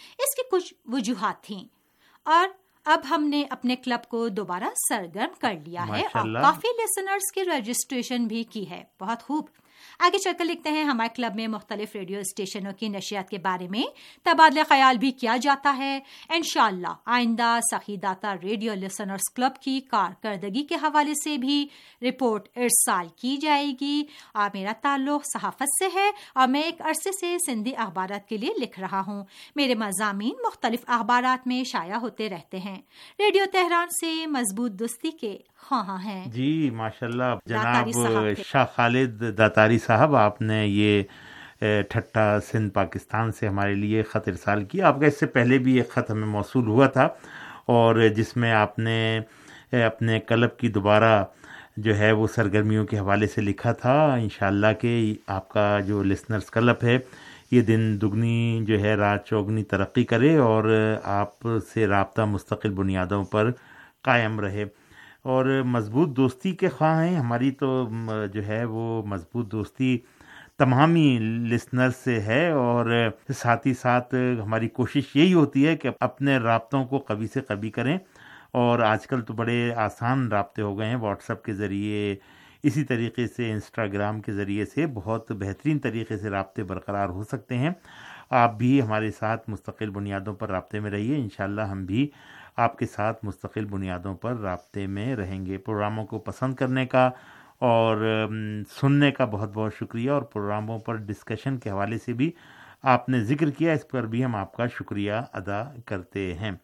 اس کی کچھ وجوہات تھیں اور اب ہم نے اپنے کلب کو دوبارہ سرگرم کر لیا ہے اور کافی لسنرز کی رجسٹریشن بھی کی ہے. بہت خوب. آگے چل کر لکھتے ہیں ہمارے کلب میں مختلف ریڈیو اسٹیشنوں کی نشریات کے بارے میں تبادلہ خیال بھی کیا جاتا ہے. انشاءاللہ آئندہ سخی داتا ریڈیو لسنرز کلب کی کارکردگی کے حوالے سے بھی رپورٹ ارسال کی جائے گی. اور میرا تعلق صحافت سے ہے اور میں ایک عرصے سے سندھی اخبارات کے لیے لکھ رہا ہوں. میرے مضامین مختلف اخبارات میں شائع ہوتے رہتے ہیں. ریڈیو تہران سے مضبوط دوستی کے خواہاں ہیں. جی ماشاءاللہ جناب شاہ خالد داتاری صاحب، آپ نے یہ ٹھٹا سندھ پاکستان سے ہمارے لیے خط ارسال کیا. آپ کا اس سے پہلے بھی ایک خط ہمیں موصول ہوا تھا اور جس میں آپ نے اپنے کلب کی دوبارہ جو ہے وہ سرگرمیوں کے حوالے سے لکھا تھا. انشاءاللہ کہ آپ کا جو لسنرز کلب ہے یہ دن دگنی جو ہے رات چوگنی ترقی کرے اور آپ سے رابطہ مستقل بنیادوں پر قائم رہے اور مضبوط دوستی کے خواہاں ہیں. ہماری تو جو ہے وہ مضبوط دوستی تمامی لسنر سے ہے اور ساتھ ہی ساتھ ہماری کوشش یہی ہوتی ہے کہ اپنے رابطوں کو قوی سے قوی کریں. اور آج کل تو بڑے آسان رابطے ہو گئے ہیں، واٹس ایپ کے ذریعے، اسی طریقے سے انسٹاگرام کے ذریعے سے بہت بہترین طریقے سے رابطے برقرار ہو سکتے ہیں. آپ بھی ہمارے ساتھ مستقل بنیادوں پر رابطے میں رہیے. انشاءاللہ ہم بھی آپ کے ساتھ مستقل بنیادوں پر رابطے میں رہیں گے. پروگراموں کو پسند کرنے کا اور سننے کا بہت بہت شکریہ، اور پروگراموں پر ڈسکشن کے حوالے سے بھی آپ نے ذکر کیا، اس پر بھی ہم آپ کا شکریہ ادا کرتے ہیں.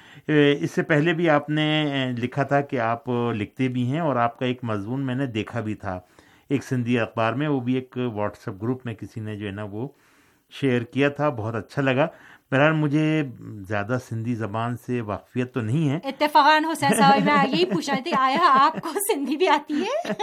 اس سے پہلے بھی آپ نے لکھا تھا کہ آپ لکھتے بھی ہیں اور آپ کا ایک مضمون میں نے دیکھا بھی تھا ایک سندھی اخبار میں، وہ بھی ایک واٹس ایپ گروپ میں کسی نے جو ہے نا وہ شیئر کیا تھا. بہت اچھا لگا. بہرحال مجھے زیادہ سندھی زبان سے واقفیت تو نہیں ہے. اتفاقاً حسین صاحب میں یہی پوچھ رہی تھی آیا آپ کو سندھی بھی آتی ہے؟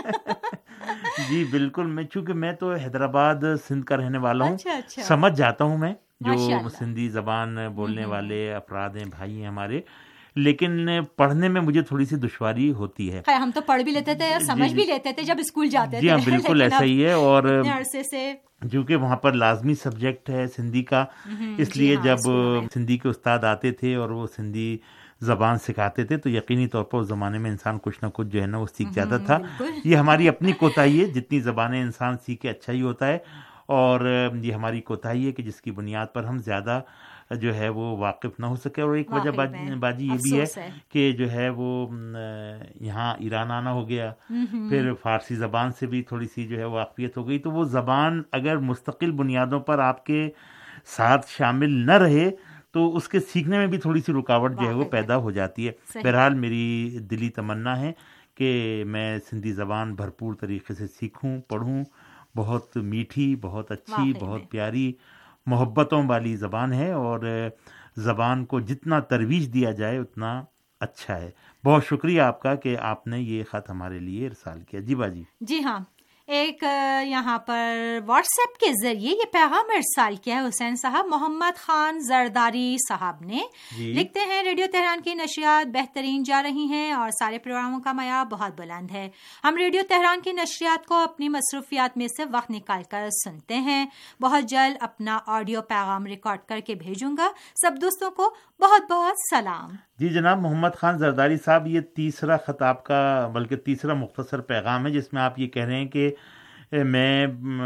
جی بالکل. میں چونکہ میں تو حیدرآباد سندھ کا رہنے والا ہوں. اچھا اچھا. سمجھ جاتا ہوں میں جو سندھی زبان بولنے والے افراد ہیں، بھائی ہیں ہمارے، لیکن پڑھنے میں مجھے تھوڑی سی دشواری ہوتی ہے. ہم تو پڑھ بھی لیتے تھے اور سمجھ بھی لیتے تھے جب اسکول جاتے تھے. جی ہاں بالکل ایسا ہی ہے. اور عرصے سے کیونکہ وہاں پر لازمی سبجیکٹ ہے سندھی کا، اس لیے جب سندھی کے استاد آتے تھے اور وہ سندھی زبان سکھاتے تھے تو یقینی طور پر اس زمانے میں انسان کچھ نہ کچھ جو ہے نا وہ سیکھ جاتا تھا. یہ ہماری اپنی کوتاہی ہے، جتنی زبانیں انسان سیکھے اچھا ہی ہوتا ہے، اور یہ ہماری کوتاہی ہے کہ جس کی بنیاد پر ہم زیادہ جو ہے وہ واقف نہ ہو سکے. اور ایک وجہ باجی یہ بھی ہے کہ جو ہے وہ یہاں ایران آنا ہو گیا، پھر فارسی زبان سے بھی تھوڑی سی جو ہے واقفیت ہو گئی، تو وہ زبان اگر مستقل بنیادوں پر آپ کے ساتھ شامل نہ رہے تو اس کے سیکھنے میں بھی تھوڑی سی رکاوٹ جو ہے وہ پیدا ہو جاتی ہے. بہرحال میری دلی تمنا ہے کہ میں سندھی زبان بھرپور طریقے سے سیکھوں، پڑھوں. بہت میٹھی، بہت اچھی، بہت پیاری، محبتوں والی زبان ہے، اور زبان کو جتنا ترویج دیا جائے اتنا اچھا ہے. بہت شکریہ آپ کا کہ آپ نے یہ خط ہمارے لیے ارسال کیا. جی باجی. جی ہاں، ایک یہاں پر واٹس ایپ کے ذریعے یہ پیغام ارسال کیا ہے حسین صاحب. محمد خان زرداری صاحب نے جی. لکھتے ہیں ریڈیو تہران کی نشریات بہترین جا رہی ہیں اور سارے پروگراموں کا معیار بہت بلند ہے. ہم ریڈیو تہران کی نشریات کو اپنی مصروفیات میں سے وقت نکال کر سنتے ہیں. بہت جلد اپنا آڈیو پیغام ریکارڈ کر کے بھیجوں گا. سب دوستوں کو بہت بہت سلام. جی جناب محمد خان زرداری صاحب، یہ تیسرا خط آپ کا، بلکہ تیسرا مختصر پیغام ہے جس میں آپ یہ کہہ رہے ہیں کہ میں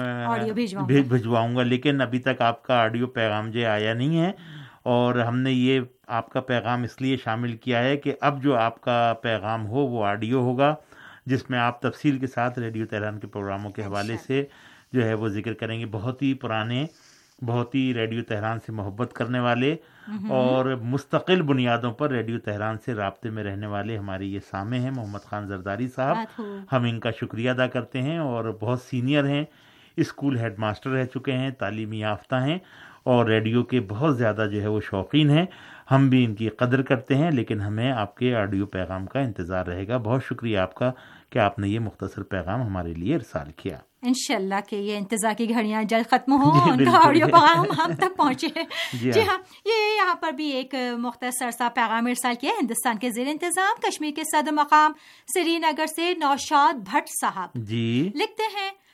بھجواؤں گا، لیکن ابھی تک آپ کا آڈیو پیغام جو آیا نہیں ہے، اور ہم نے یہ آپ کا پیغام اس لیے شامل کیا ہے کہ اب جو آپ کا پیغام ہو وہ آڈیو ہوگا، جس میں آپ تفصیل کے ساتھ ریڈیو تہران کے پروگراموں کے حوالے سے جو ہے وہ ذکر کریں گے. بہت ہی پرانے، بہت ہی ریڈیو تہران سے محبت کرنے والے اور مستقل بنیادوں پر ریڈیو تہران سے رابطے میں رہنے والے ہمارے یہ سامع ہیں محمد خان زرداری صاحب. ہم ان کا شکریہ ادا کرتے ہیں، اور بہت سینئر ہیں، اسکول ہیڈ ماسٹر رہ چکے ہیں، تعلیمی یافتہ ہیں، اور ریڈیو کے بہت زیادہ جو ہے وہ شوقین ہیں. ہم بھی ان کی قدر کرتے ہیں، لیکن ہمیں آپ کے آڈیو پیغام کا انتظار رہے گا. بہت شکریہ آپ کا کہ آپ نے یہ مختصر پیغام ہمارے لیے ارسال کیا. انشاءاللہ کہ یہ انتظار کی گھڑیاں جلد ختم ہوں، ان کا آڈیو پیغام ہم تک پہنچے. جی ہاں، یہ یہاں پر بھی ایک مختصر سا پیغام ارسال کیا ہندوستان کے زیر انتظام کشمیر کے صدر مقام سری نگر سے نوشاد بھٹ صاحب. جی لکھتے ہیں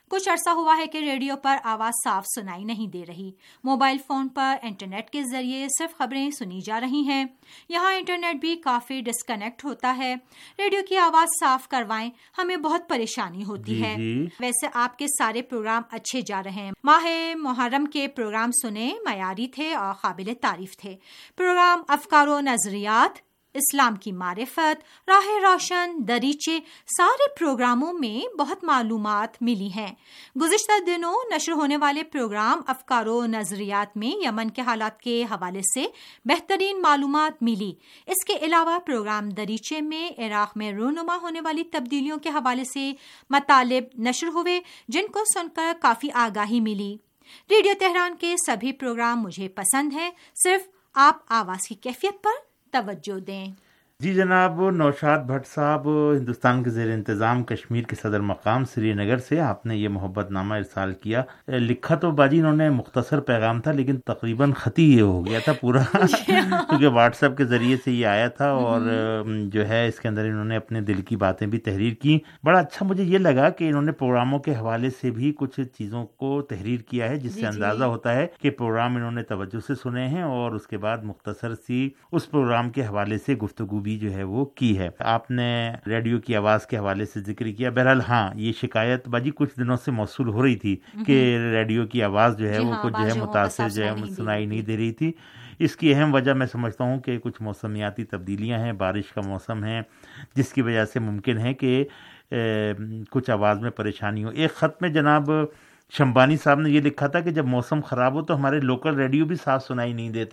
کچھ عرصہ ہوا ہے کہ ریڈیو پر آواز صاف سنائی نہیں دے رہی. موبائل فون پر انٹرنیٹ کے ذریعے صرف خبریں سنی جا رہی ہیں. یہاں انٹرنیٹ بھی کافی ڈسکنیکٹ ہوتا ہے. ریڈیو کی آواز صاف کروائیں, ہمیں بہت پریشانی ہوتی جی ہے. جی. ویسے آپ کے سارے پروگرام اچھے جا رہے ہیں. ماہ محرم کے پروگرام سنے, معیاری تھے اور قابل تعریف تھے. پروگرام افکار و نظریات, اسلام کی معرفت, راہ روشن, دریچے, سارے پروگراموں میں بہت معلومات ملی ہیں. گزشتہ دنوں نشر ہونے والے پروگرام افکار و نظریات میں یمن کے حالات کے حوالے سے بہترین معلومات ملی. اس کے علاوہ پروگرام دریچے میں عراق میں رونما ہونے والی تبدیلیوں کے حوالے سے مطالب نشر ہوئے, جن کو سن کر کافی آگاہی ملی. ریڈیو تہران کے سبھی پروگرام مجھے پسند ہیں, صرف آپ آواز کی کیفیت پر توجہ دیں. جی جناب, نوشاد بھٹ صاحب ہندوستان کے زیر انتظام کشمیر کے صدر مقام سری نگر سے آپ نے یہ محبت نامہ ارسال کیا. لکھا تو باجی انہوں نے مختصر پیغام تھا, لیکن تقریباً خطی یہ ہو گیا تھا پورا, کیونکہ واٹس ایپ کے ذریعے سے یہ آیا تھا, اور جو ہے اس کے اندر انہوں نے اپنے دل کی باتیں بھی تحریر کی. بڑا اچھا مجھے یہ لگا کہ انہوں نے پروگراموں کے حوالے سے بھی کچھ چیزوں کو تحریر کیا ہے, جس سے اندازہ ہوتا ہے کہ پروگرام انہوں نے توجہ سے سنے ہیں, اور اس کے بعد مختصر سی اس پروگرام کے حوالے سے گفتگو جو ہے وہ کی ہے. آپ نے ریڈیو کی آواز کے حوالے سے ذکر کیا. بہرحال ہاں, یہ شکایت باجی کچھ دنوں سے موصول ہو رہی تھی کہ ریڈیو کی آواز جو ہے وہ کچھ جو ہے متاثر جو ہے سنائی نہیں دے رہی تھی. اس کی اہم وجہ میں سمجھتا ہوں کہ کچھ موسمیاتی تبدیلیاں ہیں, بارش کا موسم ہے, جس کی وجہ سے ممکن ہے کہ کچھ آواز میں پریشانی ہو. ایک خط میں جناب شمبانی صاحب نے یہ لکھا تھا کہ جب موسم خراب ہو تو ہمارے لوکل ریڈیو بھی صاف سنائی نہیں دیتے.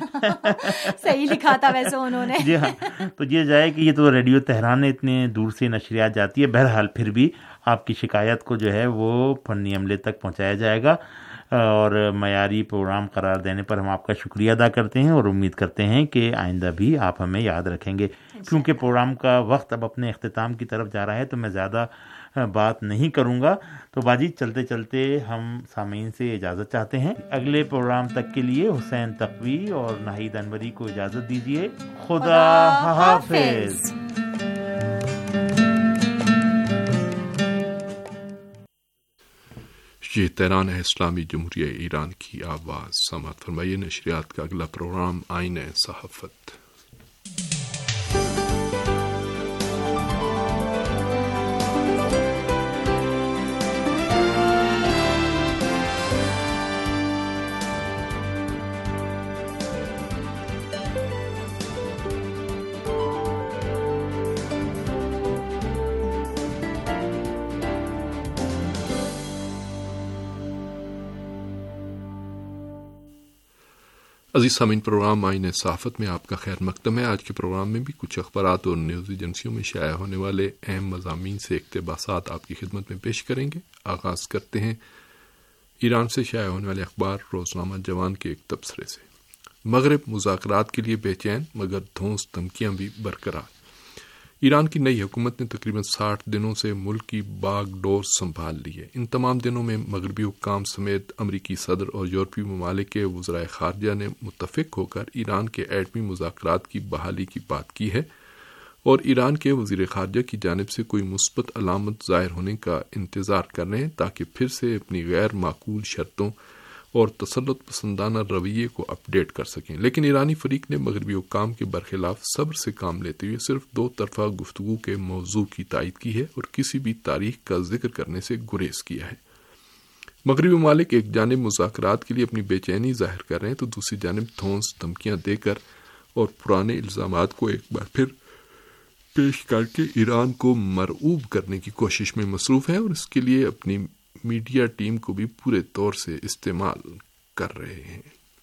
صحیح لکھا تھا ویسے انہوں نے. جی ہاں, تو یہ جائے کہ یہ تو ریڈیو تہران اتنے دور سے نشریات جاتی ہے. بہرحال پھر بھی آپ کی شکایت کو جو ہے وہ فنی عملے تک پہنچایا جائے گا, اور معیاری پروگرام قرار دینے پر ہم آپ کا شکریہ ادا کرتے ہیں, اور امید کرتے ہیں کہ آئندہ بھی آپ ہمیں یاد رکھیں گے. کیونکہ پروگرام کا وقت اب اپنے اختتام کی طرف جا رہا ہے, تو میں زیادہ بات نہیں کروں گا. تو باجی چلتے چلتے ہم سامعین سے اجازت چاہتے ہیں. اگلے پروگرام تک کے لیے حسین تقوی اور ناہید انوری کو اجازت دیجیے. خدا حافظ. یہ تہران ہے اسلامی جمہوریہ ایران کی آواز. سماعت فرمائیے نشریات کا اگلا پروگرام آئین صحافت. عزیز سامعین, پروگرام آئین صحافت میں آپ کا خیر مقدم ہے. آج کے پروگرام میں بھی کچھ اخبارات اور نیوز ایجنسیوں میں شائع ہونے والے اہم مضامین سے اقتباسات آپ کی خدمت میں پیش کریں گے. آغاز کرتے ہیں ایران سے شائع ہونے والے اخبار روزنامہ جوان کے ایک تبصرے سے. مغرب مذاکرات کے لیے بے چین, مگر دھونس دھمکیاں بھی برقرار. ایران کی نئی حکومت نے تقریباً ساٹھ دنوں سے ملک کی باغ ڈور سنبھال لی ہے. ان تمام دنوں میں مغربی حکام سمیت امریکی صدر اور یورپی ممالک کے وزرائے خارجہ نے متفق ہو کر ایران کے ایٹمی مذاکرات کی بحالی کی بات کی ہے, اور ایران کے وزیر خارجہ کی جانب سے کوئی مثبت علامت ظاہر ہونے کا انتظار کر رہے ہیں تاکہ پھر سے اپنی غیر معقول شرطوں اور تسلط پسندانہ رویے کو اپ ڈیٹ کر سکیں. لیکن ایرانی فریق نے مغربی حکام کے برخلاف صبر سے کام لیتے ہوئے صرف دو طرفہ گفتگو کے موضوع کی تائید کی ہے اور کسی بھی تاریخ کا ذکر کرنے سے گریز کیا ہے. مغربی ممالک ایک جانب مذاکرات کے لیے اپنی بے چینی ظاہر کر رہے ہیں تو دوسری جانب دھونس دھمکیاں دے کر اور پرانے الزامات کو ایک بار پھر پیش کر کے ایران کو مرعوب کرنے کی کوشش میں مصروف ہیں, اور اس کے لیے اپنی میڈیا ٹیم کو بھی پورے طور سے استعمال کر رہے ہیں.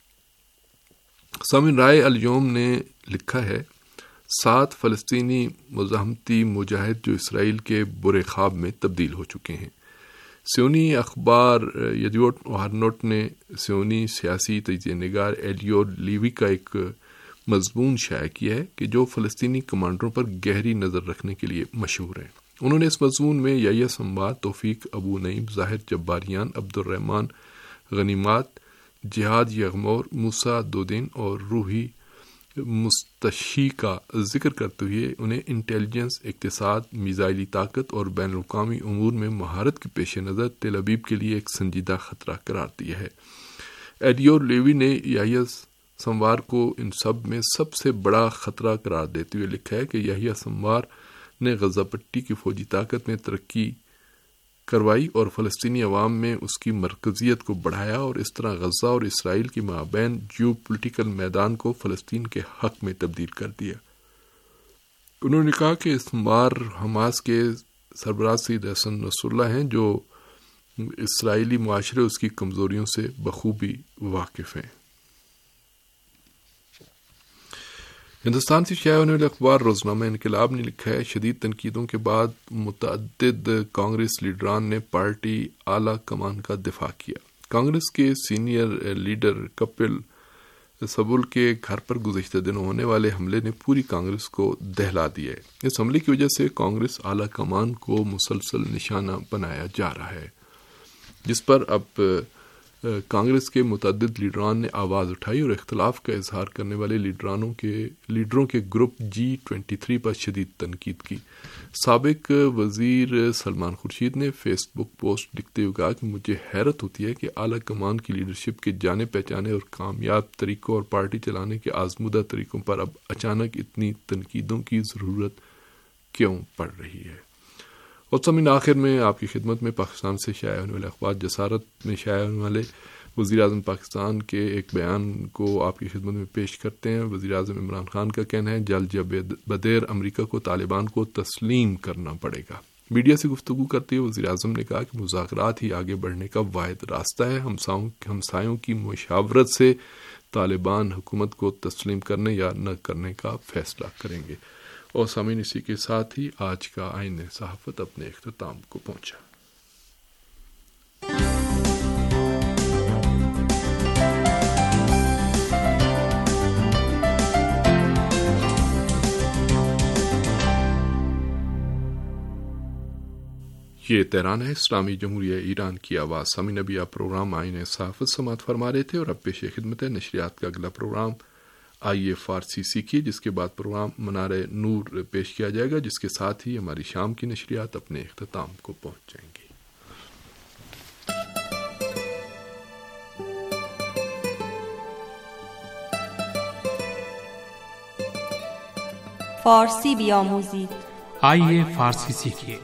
سامعین, رائے الیوم نے لکھا ہے, سات فلسطینی مزاحمتی مجاہد جو اسرائیل کے برے خواب میں تبدیل ہو چکے ہیں. سیونی اخبار یدیوٹ اوہرنوٹ نے سیونی سیاسی تجزیہ نگار ایلیو لیوی کا ایک مضمون شائع کیا ہے کہ جو فلسطینی کمانڈروں پر گہری نظر رکھنے کے لیے مشہور ہیں. انہوں نے اس مضمون میں یحییٰ سنبات, توفیق ابو نعیم, ظاہر جباریان, عبد الرحمن غنیمات, جہاد یغمور, موسیٰ دودین اور روحی مستشی کا ذکر کرتے ہوئے انہیں انٹیلیجنس، اقتصاد، میزائلی طاقت اور بین الاقوامی امور میں مہارت کے پیش نظر تل ابیب کے لیے ایک سنجیدہ خطرہ قرار دیا ہے۔ ایڈیور لیوی نے یحییٰ سموار کو ان سب میں سب سے بڑا خطرہ قرار دیتے ہوئے لکھا ہے کہ یحییٰ سموار نے غزہ پٹی کی فوجی طاقت میں ترقی کروائی اور فلسطینی عوام میں اس کی مرکزیت کو بڑھایا اور اس طرح غزہ اور اسرائیل کے مابین جیو پولیٹیکل میدان کو فلسطین کے حق میں تبدیل کر دیا۔ انہوں نے کہا کہ سموار حماس کے سربراہ سید حسن نصر اللہ ہیں جو اسرائیلی معاشرے اس کی کمزوریوں سے بخوبی واقف ہیں۔ ہندوستان سے شائع ہونے والے اخبار روزنامہ انقلاب نے لکھا ہے، شدید تنقیدوں کے بعد متعدد کانگریس لیڈران نے پارٹی اعلیٰ کمان کا دفاع کیا۔ کانگریس کے سینئر لیڈر کپل سبل کے گھر پر گزشتہ دنوں ہونے والے حملے نے پوری کانگریس کو دہلا دیا ہے۔ اس حملے کی وجہ سے کانگریس اعلیٰ کمان کو مسلسل نشانہ بنایا جا رہا ہے، جس پر اب کانگریس کے متعدد لیڈران نے آواز اٹھائی اور اختلاف کا اظہار کرنے والے لیڈرانوں کے لیڈروں کے گروپ جی ٹوینٹی تھری پر شدید تنقید کی۔ سابق وزیر سلمان خورشید نے فیس بک پوسٹ لکھتے ہوئے کہا کہ مجھے حیرت ہوتی ہے کہ اعلیٰ کمان کی لیڈرشپ کے جانے پہچانے اور کامیاب طریقوں اور پارٹی چلانے کے آزمودہ طریقوں پر اب اچانک اتنی تنقیدوں کی ضرورت کیوں پڑ رہی ہے۔ اور سامعین، آخر میں آپ کی خدمت میں پاکستان سے شائع ہونے والے اخبار جسارت میں شائع ہونے والے وزیر اعظم پاکستان کے ایک بیان کو آپ کی خدمت میں پیش کرتے ہیں۔ وزیر اعظم عمران خان کا کہنا ہے، جلد یا بدیر امریکہ کو طالبان کو تسلیم کرنا پڑے گا۔ میڈیا سے گفتگو کرتے ہوئے وزیر اعظم نے کہا کہ مذاکرات ہی آگے بڑھنے کا واحد راستہ ہے۔ ہمسایوں کی مشاورت سے طالبان حکومت کو تسلیم کرنے یا نہ کرنے کا فیصلہ کریں گے۔ اور سامعین، اسی کے ساتھ ہی آج کا آئین صحافت اپنے اختتام کو پہنچا۔ یہ تہران ہے، اسلامی جمہوریہ ایران کی آواز۔ سامعین، ابھی آپ پروگرام آئین صحافت سماعت فرما رہے تھے اور اب پیش خدمت ہے نشریات کا اگلا پروگرام آئیے فارسی سیکھیے، جس کے بعد پروگرام منار نور پیش کیا جائے گا، جس کے ساتھ ہی ہماری شام کی نشریات اپنے اختتام کو پہنچ جائیں گی۔ فارسی بیاموزید، آئیے فارسی سیکھیے۔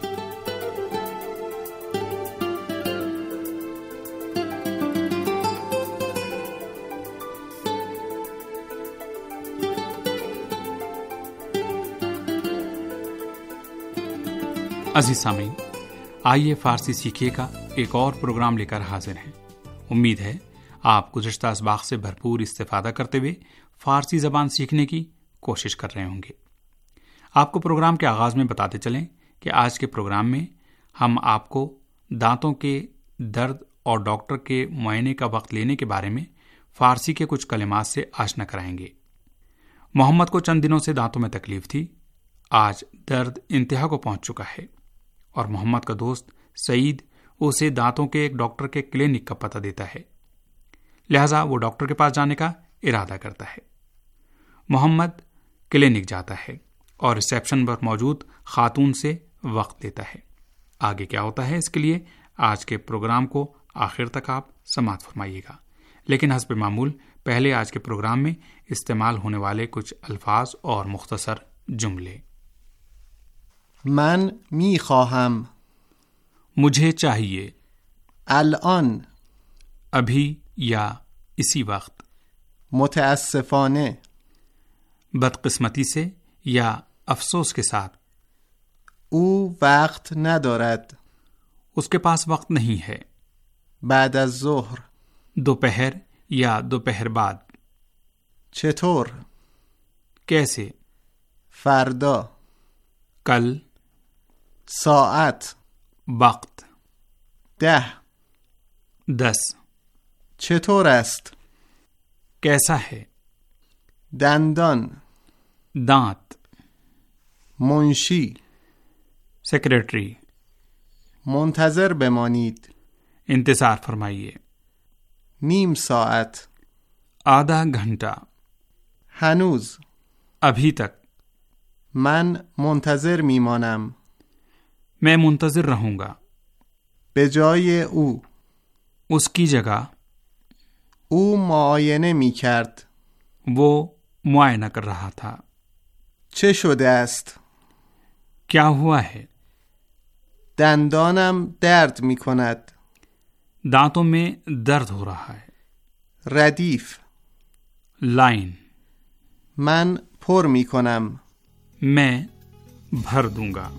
عزیز سامعین، آئیے فارسی سیکھیے کا ایک اور پروگرام لے کر حاضر ہیں۔ امید ہے آپ گزشتہ اسباق سے بھرپور استفادہ کرتے ہوئے فارسی زبان سیکھنے کی کوشش کر رہے ہوں گے۔ آپ کو پروگرام کے آغاز میں بتاتے چلیں کہ آج کے پروگرام میں ہم آپ کو دانتوں کے درد اور ڈاکٹر کے معائنے کا وقت لینے کے بارے میں فارسی کے کچھ کلمات سے آشنا کرائیں گے۔ محمد کو چند دنوں سے دانتوں میں تکلیف تھی، آج درد انتہا کو پہنچ چکا ہے اور محمد کا دوست سعید اسے دانتوں کے ایک ڈاکٹر کے کلینک کا پتہ دیتا ہے، لہذا وہ ڈاکٹر کے پاس جانے کا ارادہ کرتا ہے۔ محمد کلینک جاتا ہے اور ریسیپشن پر موجود خاتون سے وقت لیتا ہے۔ آگے کیا ہوتا ہے، اس کے لیے آج کے پروگرام کو آخر تک آپ سماعت فرمائیے گا، لیکن حسب معمول پہلے آج کے پروگرام میں استعمال ہونے والے کچھ الفاظ اور مختصر جملے۔ من می خواهم، مجھے چاہیے، الان، ابھی یا اسی وقت، متاسفانه، بدقسمتی سے یا افسوس کے ساتھ، او وقت ندارد، اس کے پاس وقت نہیں ہے، بعد از ظهر، دوپہر یا دوپہر بعد، چطور، کیسے، فردا، کل، ساعت، وقت، ده، دس، چطور است، کیسا ہے، دندان، دانت، منشی، سیکریٹری، منتظر بمانید، انتظار فرمائیے، نیم ساعت، آدھا گھنٹہ، هنوز. ابھی تک. من منتظر میمانم. میں منتظر رہوں گا. به جای او. اس کی جگہ. او معاینه میکرد. وہ معائنہ کر رہا تھا. چه شده است؟ کیا ہوا ہے؟ دندانم درد میکند. دانتوں میں درد ہو رہا ہے. ردیف. لائن. من پر میکنم. میں بھر دوں گا.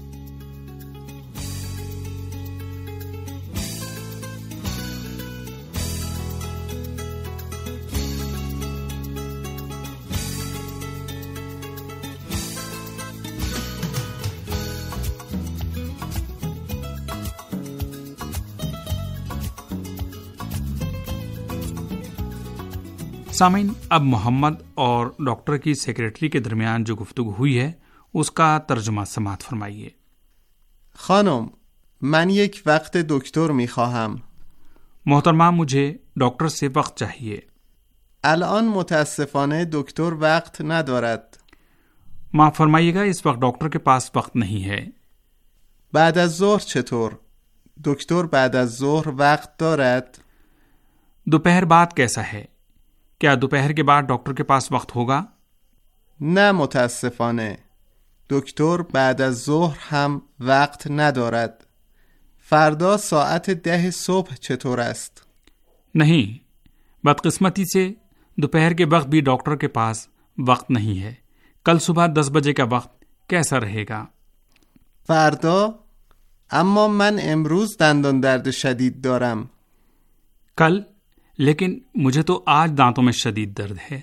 سامعین، اب محمد اور ڈاکٹر کی سیکریٹری کے درمیان جو گفتگو ہوئی ہے اس کا ترجمہ سماعت فرمائیے. خانم، من یک وقت دکتر میخواهم. محترمہ، مجھے ڈاکٹر سے وقت چاہیے. الان متاسفانه دکتر وقت ندارد. معاف فرمائیے گا، اس وقت ڈاکٹر کے پاس وقت نہیں ہے. بعد از ظهر چطور؟ دکتر بعد از ظهر وقت دارد؟ دوپہر بعد کیسا ہے؟ کیا دوپہر کے بعد ڈاکٹر کے پاس وقت ہوگا؟ نه متاسفانه دکتر بعد از ظهر هم وقت ندارد. فردا ساعت ده صبح چطور است؟ نہیں، بدقسمتی سے دوپہر کے وقت بھی ڈاکٹر کے پاس وقت نہیں ہے. کل صبح دس بجے کا وقت کیسا رہے گا؟ فردا؟ اما من امروز دندان درد شدید دارم. کل؟ لیکن مجھے تو آج دانتوں میں شدید درد ہے.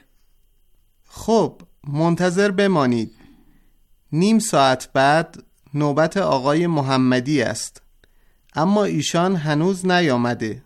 خب منتظر بمانید. نیم ساعت بعد نوبت آقای محمدی است. اما ایشان هنوز نیامده.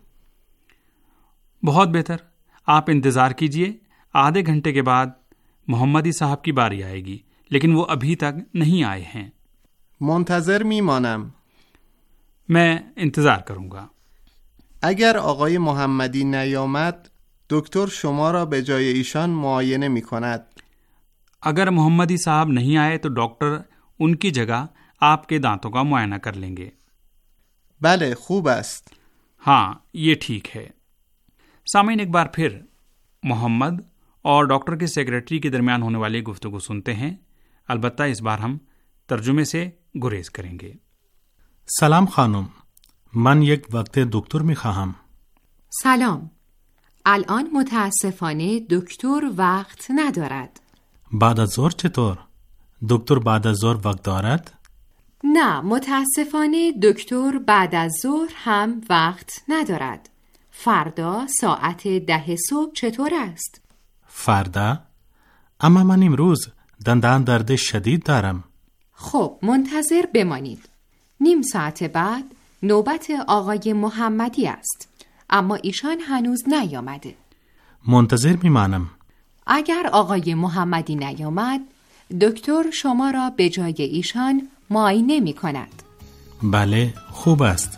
بہت بہتر، آپ انتظار کیجئے. آدھے گھنٹے کے بعد محمدی صاحب کی باری آئے گی، لیکن وہ ابھی تک نہیں آئے ہیں. منتظر میمانم. میں انتظار کروں گا. اگر آقای محمدی نیامد دکتر شما را به جای ایشان معاینه می کند. اگر محمدی صاحب نہیں آئے تو ڈاکٹر ان کی جگہ آپ کے دانتوں کا معائنہ کر لیں گے. بله خوب است. ہاں، یہ ٹھیک ہے. سامعین، ایک بار پھر محمد اور ڈاکٹر کے سیکریٹری کے درمیان ہونے والی گفتگو سنتے ہیں. البتہ اس بار ہم ترجمے سے گریز کریں گے. سلام خانم، من یک وقت دکتر می خواهم. سلام، الان متاسفانه دکتر وقت ندارد. بعد از ظهر چطور؟ دکتر بعد از ظهر وقت دارد؟ نه، متاسفانه دکتر بعد از ظهر هم وقت ندارد. فردا ساعت ده صبح چطور است؟ فردا؟ اما من امروز دندان درد شدید دارم. خب منتظر بمانید. نیم ساعت بعد نوبت آقای محمدی است. اما ایشان هنوز نیامده. منتظر میمانم. اگر آقای محمدی نیامد دکتر شما را به جای ایشان معاینه می کند. بله خوب است.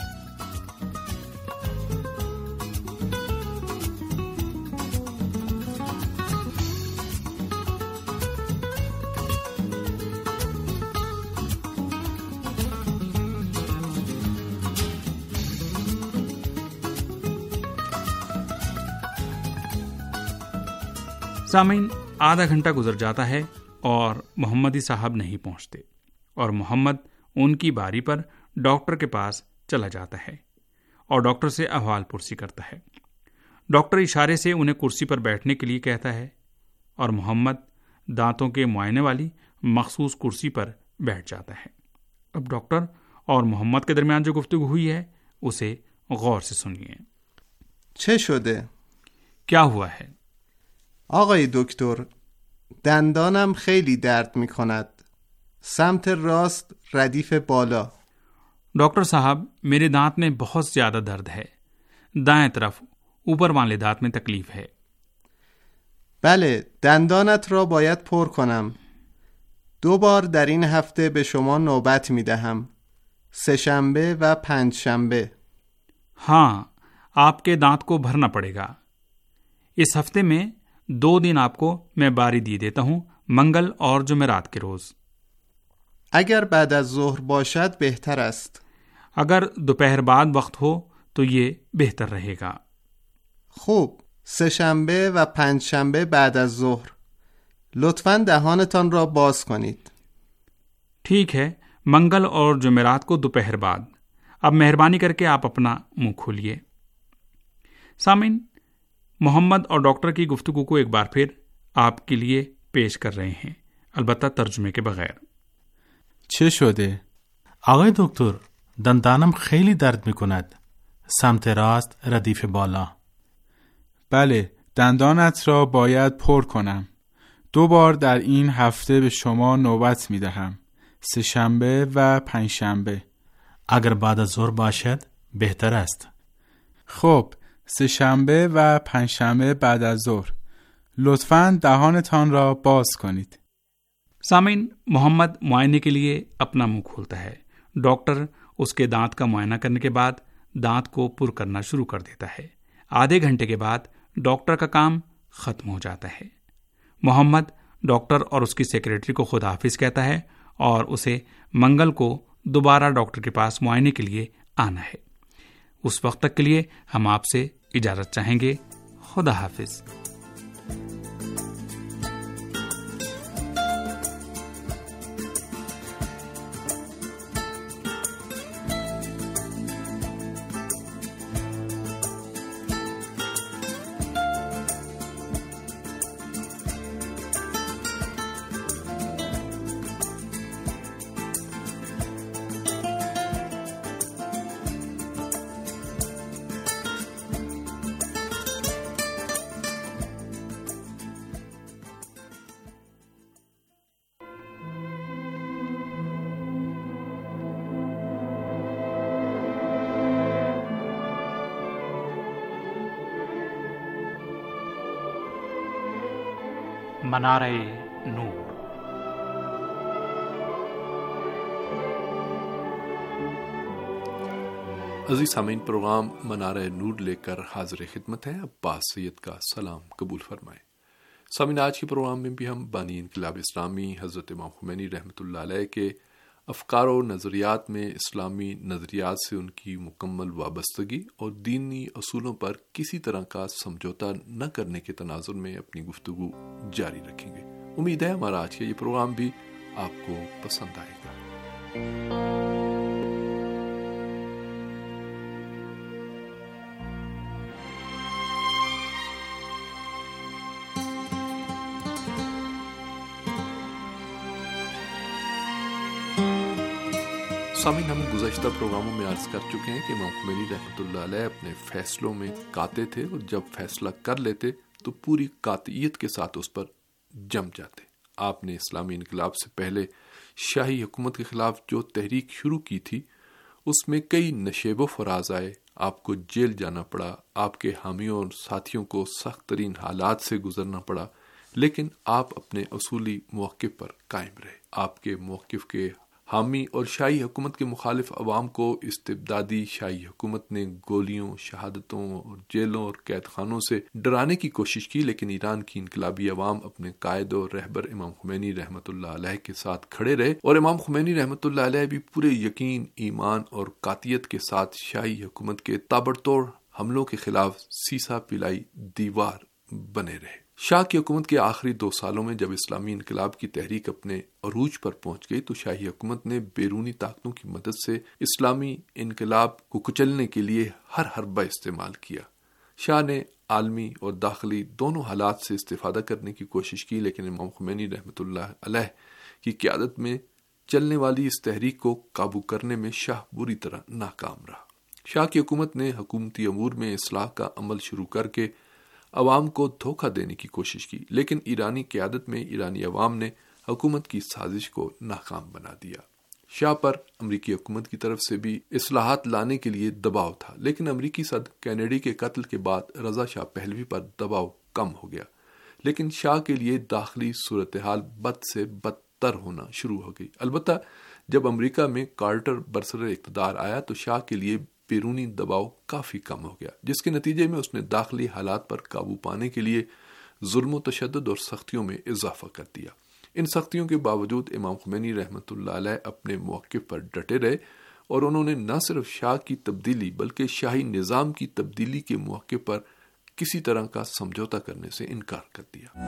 سامعین، آدھا گھنٹہ گزر جاتا ہے اور محمدی صاحب نہیں پہنچتے، اور محمد ان کی باری پر ڈاکٹر کے پاس چلا جاتا ہے اور ڈاکٹر سے احوال پرسی کرتا ہے. ڈاکٹر اشارے سے انہیں کرسی پر بیٹھنے کے لیے کہتا ہے اور محمد دانتوں کے معائنے والی مخصوص کرسی پر بیٹھ جاتا ہے. اب ڈاکٹر اور محمد کے درمیان جو گفتگو ہوئی ہے اسے غور سے سنیے. چه شده؟ کیا ہوا ہے؟ آقای دکتر، دندانم خیلی درد می کند. سمت راست ردیف بالا. ڈاکٹر صاحب، میرے دانت میں بہت زیادہ درد ہے. دائیں طرف اوپر والے دانت میں تکلیف ہے. بله، دندانت را باید پر کنم. دو بار در این هفته به شما نوبت می دهم. سه شنبه و پنج شنبه. ہاں، آپ کے دانت کو بھرنا پڑے گا. اس ہفتے میں دو دن آپ کو میں باری دی دیتا ہوں، منگل اور جمعرات کے روز۔ اگر بعد از ظهر باشد بهتر است. اگر دوپہر بعد وقت ہو تو یہ بہتر رہے گا۔ خوب، سه شنبه و پنج شنبه بعد از ظهر. لطفاً دهانتان را باز کنید. ٹھیک ہے، منگل اور جمعرات کو دوپہر بعد۔ اب مہربانی کر کے آپ اپنا منہ کھولیے۔ سامعین، محمد اور ڈاکٹر کی گفتگو کو ایک بار پھر آپ کے لیے پیش کر رہے ہیں، البتہ ترجمه کے بغیر۔ چه شده؟ آقای دکتر، دندانم خیلی درد میکند. سمت راست ردیف بالا. بله، دندانت را باید پر کنم. دو بار در این هفته به شما نوبت میدهم. سه شنبه و پنج شنبه. اگر بعد از ظهر باشد بهتر است. خب، سه شنبه و پنج شنبه بعد از ظهر. لطفاً دهانتان را باز کنید. سامعین، محمد معائنے کے لیے اپنا منہ کھولتا ہے۔ ڈاکٹر اس کے دانت کا معائنہ کرنے کے بعد دانت کو پر کرنا شروع کر دیتا ہے۔ آدھے گھنٹے کے بعد ڈاکٹر کا کام ختم ہو جاتا ہے۔ محمد ڈاکٹر اور اس کی سیکریٹری کو خدا حافظ کہتا ہے اور اسے منگل کو دوبارہ ڈاکٹر کے پاس معائنے کے لیے آنا ہے۔ اس وقت تک کے لیے ہم آپ سے اجازت چاہیں گے۔ خدا حافظ۔ منارہ نور۔ عزیز سامعین، پروگرام منارہ نور لے کر حاضر خدمت ہے۔ عباس سید کا سلام قبول فرمائیں۔ سامعین، آج کے پروگرام میں بھی ہم بانی انقلاب اسلامی حضرت امام خمینی رحمۃ اللہ علیہ کے افکار و نظریات میں اسلامی نظریات سے ان کی مکمل وابستگی اور دینی اصولوں پر کسی طرح کا سمجھوتا نہ کرنے کے تناظر میں اپنی گفتگو جاری رکھیں گے۔ امید ہے ہمارا آج کا یہ پروگرام بھی آپ کو پسند آئے گا۔ سامعین، ہم گزشتہ پروگراموں میں عرض کر چکے ہیں کہ امام خمینی رحمۃ اللہ علیہ اپنے فیصلوں میں قاطع تھے اور جب فیصلہ کر لیتے تو پوری قاطعیت کے ساتھ اس پر جم جاتے۔ آپ نے اسلامی انقلاب سے پہلے شاہی حکومت کے خلاف جو تحریک شروع کی تھی اس میں کئی نشیب و فراز آئے، آپ کو جیل جانا پڑا، آپ کے حامیوں اور ساتھیوں کو سخت ترین حالات سے گزرنا پڑا، لیکن آپ اپنے اصولی موقف پر قائم رہے۔ آپ کے موقف کے حامی اور شاہی حکومت کے مخالف عوام کو استبدادی شاہی حکومت نے گولیوں، شہادتوں اور جیلوں اور قید خانوں سے ڈرانے کی کوشش کی، لیکن ایران کی انقلابی عوام اپنے قائد اور رہبر امام خمینی رحمۃ اللہ علیہ کے ساتھ کھڑے رہے، اور امام خمینی رحمۃ اللہ علیہ بھی پورے یقین، ایمان اور قاطعیت کے ساتھ شاہی حکومت کے تابڑتوڑ حملوں کے خلاف سیسا پلائی دیوار بنے رہے۔ شاہ کی حکومت کے آخری دو سالوں میں جب اسلامی انقلاب کی تحریک اپنے عروج پر پہنچ گئی تو شاہی حکومت نے بیرونی طاقتوں کی مدد سے اسلامی انقلاب کو کچلنے کے لیے ہر حربہ استعمال کیا۔ شاہ نے عالمی اور داخلی دونوں حالات سے استفادہ کرنے کی کوشش کی، لیکن امام خمینی رحمۃ اللہ علیہ کی قیادت میں چلنے والی اس تحریک کو قابو کرنے میں شاہ بری طرح ناکام رہا۔ شاہ کی حکومت نے حکومتی امور میں اصلاح کا عمل شروع کر کے عوام کو دھوکہ دینے کی کوشش کی، لیکن ایرانی قیادت میں ایرانی عوام نے حکومت کی سازش کو ناکام بنا دیا۔ شاہ پر امریکی حکومت کی طرف سے بھی اصلاحات لانے کے لیے دباؤ تھا، لیکن امریکی صدر کینیڈی کے قتل کے بعد رضا شاہ پہلوی پر دباؤ کم ہو گیا، لیکن شاہ کے لیے داخلی صورتحال بد سے بدتر ہونا شروع ہو گئی۔ البتہ جب امریکہ میں کارٹر برسر اقتدار آیا تو شاہ کے لیے بیرونی دباؤ کافی کم ہو گیا، جس کے نتیجے میں اس نے داخلی حالات پر قابو پانے کے لیے ظلم و تشدد اور سختیوں میں اضافہ کر دیا۔ ان سختیوں کے باوجود امام خمینی رحمۃ اللہ علیہ اپنے موقف پر ڈٹے رہے اور انہوں نے نہ صرف شاہ کی تبدیلی بلکہ شاہی نظام کی تبدیلی کے موقع پر کسی طرح کا سمجھوتا کرنے سے انکار کر دیا۔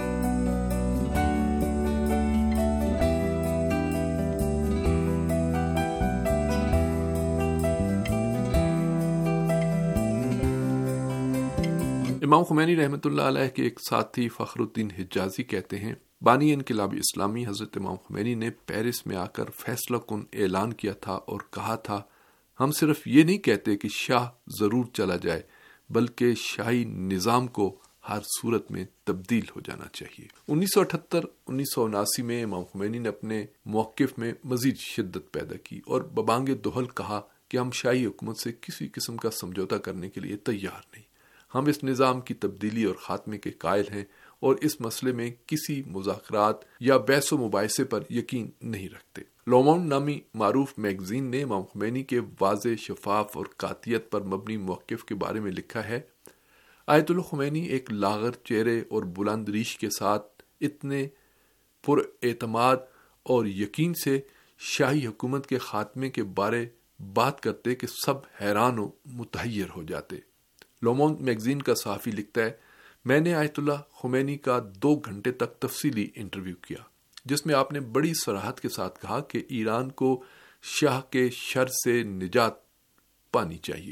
امام خمینی رحمۃ اللہ علیہ کے ایک ساتھی فخر الدین حجازی کہتے ہیں، بانی انقلاب اسلامی حضرت امام خمینی نے پیرس میں آ کر فیصلہ کن اعلان کیا تھا اور کہا تھا، ہم صرف یہ نہیں کہتے کہ شاہ ضرور چلا جائے بلکہ شاہی نظام کو ہر صورت میں تبدیل ہو جانا چاہیے۔ انیس سو اٹھہتر انیس سو اناسی میں امام خمینی نے اپنے موقف میں مزید شدت پیدا کی اور ببانگ دہل کہا کہ ہم شاہی حکومت سے کسی قسم کا سمجھوتا کرنے کے لیے تیار نہیں، ہم اس نظام کی تبدیلی اور خاتمے کے قائل ہیں اور اس مسئلے میں کسی مذاکرات یا بحث و مباحثے پر یقین نہیں رکھتے۔ لومونڈ نامی معروف میگزین نے امام خمینی کے واضح، شفاف اور قاطعیت پر مبنی موقف کے بارے میں لکھا ہے، آیت اللہ خمینی ایک لاغر چہرے اور بلند ریش کے ساتھ اتنے پر اعتماد اور یقین سے شاہی حکومت کے خاتمے کے بارے بات کرتے کہ سب حیران و متحیر ہو جاتے۔ لومونڈ میگزین کا صحافی لکھتا ہے، میں نے آیت اللہ خمینی کا دو گھنٹے تک تفصیلی انٹرویو کیا جس میں آپ نے بڑی صراحت کے ساتھ کہا کہ ایران کو شاہ کے شر سے نجات پانی چاہیے۔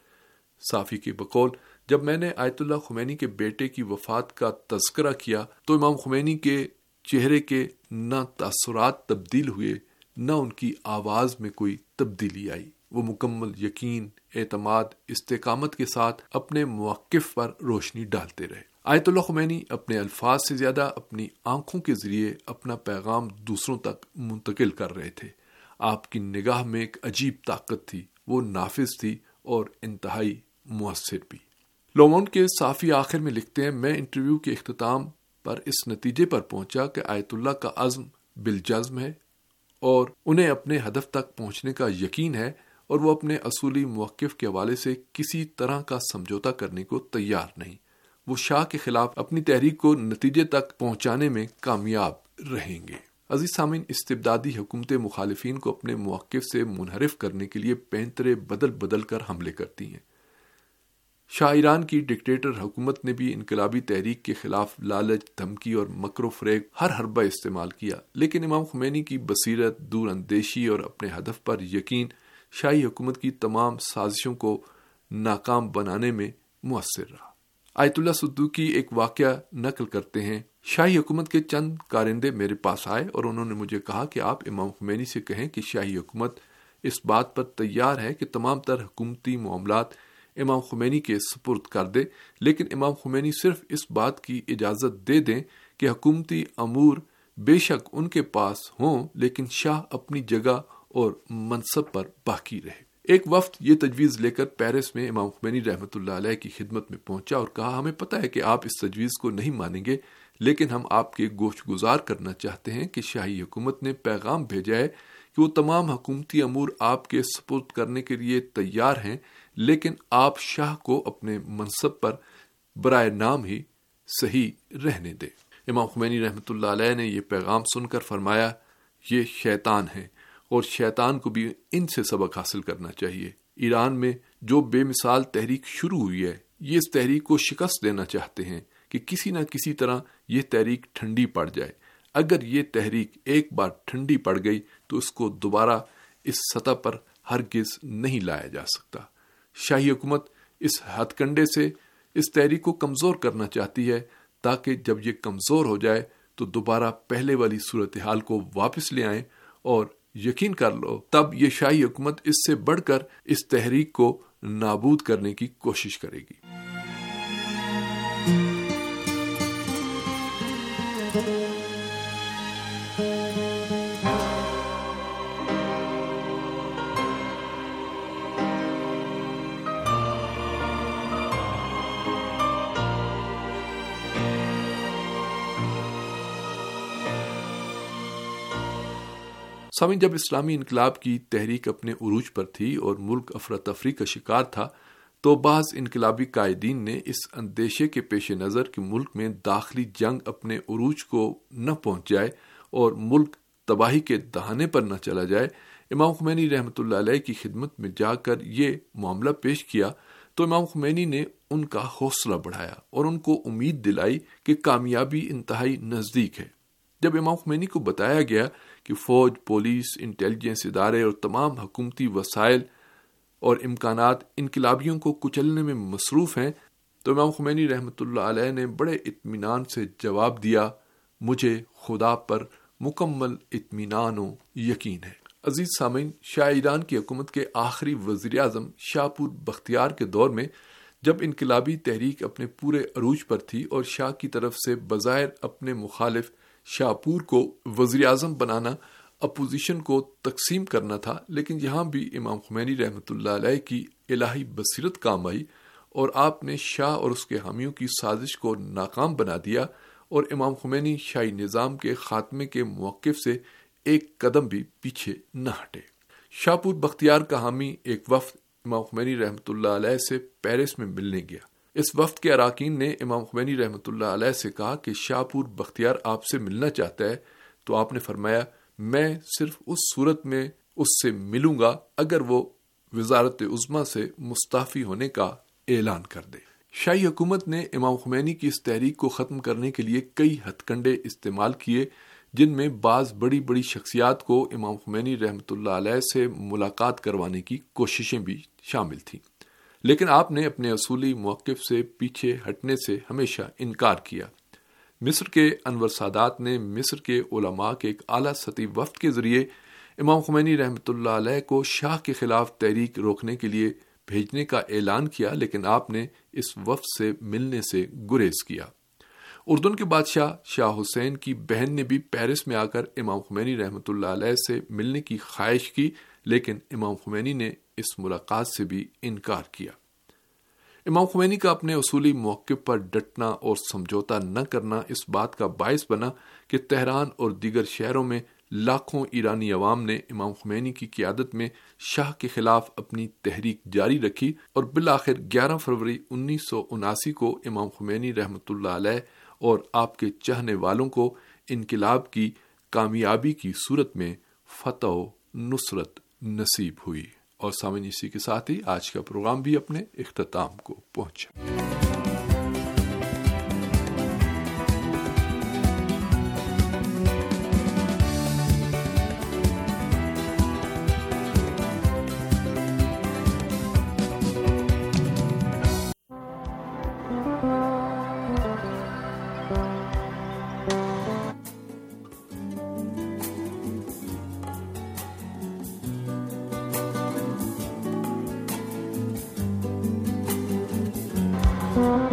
صحافی کے بقول، جب میں نے آیت اللہ خمینی کے بیٹے کی وفات کا تذکرہ کیا تو امام خمینی کے چہرے کے نہ تاثرات تبدیل ہوئے نہ ان کی آواز میں کوئی تبدیلی آئی، وہ مکمل یقین، اعتماد، استقامت کے ساتھ اپنے موقف پر روشنی ڈالتے رہے۔ آیت اللہ خمینی اپنے الفاظ سے زیادہ اپنی آنکھوں کے ذریعے اپنا پیغام دوسروں تک منتقل کر رہے تھے۔ آپ کی نگاہ میں ایک عجیب طاقت تھی، وہ نافذ تھی اور انتہائی مؤثر بھی۔ لومونڈ کے صحافی آخر میں لکھتے ہیں، میں انٹرویو کے اختتام پر اس نتیجے پر پہنچا کہ آیت اللہ کا عزم بالجزم ہے اور انہیں اپنے ہدف تک پہنچنے کا یقین ہے اور وہ اپنے اصولی موقف کے حوالے سے کسی طرح کا سمجھوتا کرنے کو تیار نہیں۔ وہ شاہ کے خلاف اپنی تحریک کو نتیجے تک پہنچانے میں کامیاب رہیں گے۔ عزیز سامعین، استبدادی حکومت مخالفین کو اپنے موقف سے منحرف کرنے کے لیے پینترے بدل بدل کر حملے کرتی ہیں۔ شاہ ایران کی ڈکٹیٹر حکومت نے بھی انقلابی تحریک کے خلاف لالچ، دھمکی اور مکر و فریب ہر حربہ استعمال کیا، لیکن امام خمینی کی بصیرت، دور اندیشی اور اپنے ہدف پر یقین شاہی حکومت کی تمام سازشوں کو ناکام بنانے میں مؤثر رہا۔ آیت اللہ صدوقی ایک واقعہ نقل کرتے ہیں، شاہی حکومت کے چند کارندے میرے پاس آئے اور انہوں نے مجھے کہا کہ آپ امام خمینی سے کہیں کہ شاہی حکومت اس بات پر تیار ہے کہ تمام تر حکومتی معاملات امام خمینی کے سپرد کر دے، لیکن امام خمینی صرف اس بات کی اجازت دے دیں کہ حکومتی امور بے شک ان کے پاس ہوں لیکن شاہ اپنی جگہ اور منصب پر باقی رہے۔ ایک وفد یہ تجویز لے کر پیرس میں امام خمینی رحمۃ اللہ علیہ کی خدمت میں پہنچا اور کہا، ہمیں پتہ ہے کہ آپ اس تجویز کو نہیں مانیں گے، لیکن ہم آپ کے گوش گزار کرنا چاہتے ہیں کہ شاہی حکومت نے پیغام بھیجا ہے کہ وہ تمام حکومتی امور آپ کے سپرد کرنے کے لیے تیار ہیں، لیکن آپ شاہ کو اپنے منصب پر برائے نام ہی صحیح رہنے دیں۔ امام خمینی رحمۃ اللہ علیہ نے یہ پیغام سن کر فرمایا، یہ شیطان ہیں اور شیطان کو بھی ان سے سبق حاصل کرنا چاہیے۔ ایران میں جو بے مثال تحریک شروع ہوئی ہے، یہ اس تحریک کو شکست دینا چاہتے ہیں کہ کسی نہ کسی طرح یہ تحریک ٹھنڈی پڑ جائے۔ اگر یہ تحریک ایک بار ٹھنڈی پڑ گئی تو اس کو دوبارہ اس سطح پر ہرگز نہیں لایا جا سکتا۔ شاہی حکومت اس ہتھ کنڈے سے اس تحریک کو کمزور کرنا چاہتی ہے تاکہ جب یہ کمزور ہو جائے تو دوبارہ پہلے والی صورتحال کو واپس لے آئیں، اور یقین کر لو تب یہ شاہی حکومت اس سے بڑھ کر اس تحریک کو نابود کرنے کی کوشش کرے گی۔ سامعین، جب اسلامی انقلاب کی تحریک اپنے عروج پر تھی اور ملک افراتفری کا شکار تھا تو بعض انقلابی قائدین نے اس اندیشے کے پیش نظر کہ ملک میں داخلی جنگ اپنے عروج کو نہ پہنچ جائے اور ملک تباہی کے دہانے پر نہ چلا جائے، امام خمینی رحمۃ اللہ علیہ کی خدمت میں جا کر یہ معاملہ پیش کیا، تو امام خمینی نے ان کا حوصلہ بڑھایا اور ان کو امید دلائی کہ کامیابی انتہائی نزدیک ہے۔ جب امام خمینی کو بتایا گیا کہ فوج، پولیس، انٹیلیجنس ادارے اور تمام حکومتی وسائل اور امکانات انقلابیوں کو کچلنے میں مصروف ہیں، تو امام خمینی رحمۃ اللہ علیہ نے بڑے اطمینان سے جواب دیا، مجھے خدا پر مکمل اطمینان و یقین ہے۔ عزیز سامعین، شاہ ایران کی حکومت کے آخری وزیر اعظم شاہ پور بختیار کے دور میں جب انقلابی تحریک اپنے پورے عروج پر تھی اور شاہ کی طرف سے بظاہر اپنے مخالف شاہ پور کو وزیر اعظم بنانا، اپوزیشن کو تقسیم کرنا تھا، لیکن یہاں بھی امام خمینی رحمۃ اللہ علیہ کی الہی بصیرت کام آئی اور آپ نے شاہ اور اس کے حامیوں کی سازش کو ناکام بنا دیا اور امام خمینی شاہی نظام کے خاتمے کے موقف سے ایک قدم بھی پیچھے نہ ہٹے۔ شاہ پور بختیار کا حامی ایک وفد امام خمینی رحمۃ اللہ علیہ سے پیرس میں ملنے گیا۔ اس وفد کے اراکین نے امام خمینی رحمۃ اللہ علیہ سے کہا کہ شاہ پور بختیار آپ سے ملنا چاہتا ہے، تو آپ نے فرمایا، میں صرف اس صورت میں اس سے ملوں گا اگر وہ وزارت عظمیٰ سے مستعفی ہونے کا اعلان کر دے۔ شاہی حکومت نے امام خمینی کی اس تحریک کو ختم کرنے کے لیے کئی ہتھ کنڈے استعمال کیے، جن میں بعض بڑی بڑی شخصیات کو امام خمینی رحمۃ اللہ علیہ سے ملاقات کروانے کی کوششیں بھی شامل تھیں، لیکن آپ نے اپنے اصولی موقف سے پیچھے ہٹنے سے ہمیشہ انکار کیا۔ مصر کے انور سادات نے مصر کے علماء کے ایک اعلیٰ سطحی وفد کے ذریعے امام خمینی رحمۃ اللہ علیہ کو شاہ کے خلاف تحریک روکنے کے لیے بھیجنے کا اعلان کیا، لیکن آپ نے اس وفد سے ملنے سے گریز کیا۔ اردن کے بادشاہ شاہ حسین کی بہن نے بھی پیرس میں آ کر امام خمینی رحمۃ اللہ علیہ سے ملنے کی خواہش کی، لیکن امام خمینی نے اس ملاقات سے بھی انکار کیا۔ امام خمینی کا اپنے اصولی موقف پر ڈٹنا اور سمجھوتا نہ کرنا اس بات کا باعث بنا کہ تہران اور دیگر شہروں میں لاکھوں ایرانی عوام نے امام خمینی کی قیادت میں شاہ کے خلاف اپنی تحریک جاری رکھی اور بالآخر گیارہ فروری انیس سو اناسی کو امام خمینی رحمۃ اللہ علیہ اور آپ کے چاہنے والوں کو انقلاب کی کامیابی کی صورت میں فتح و نصرت نصیب ہوئی۔ اور سامعین، اسی کے ساتھ ہی آج کا پروگرام بھی اپنے اختتام کو پہنچا۔ Oh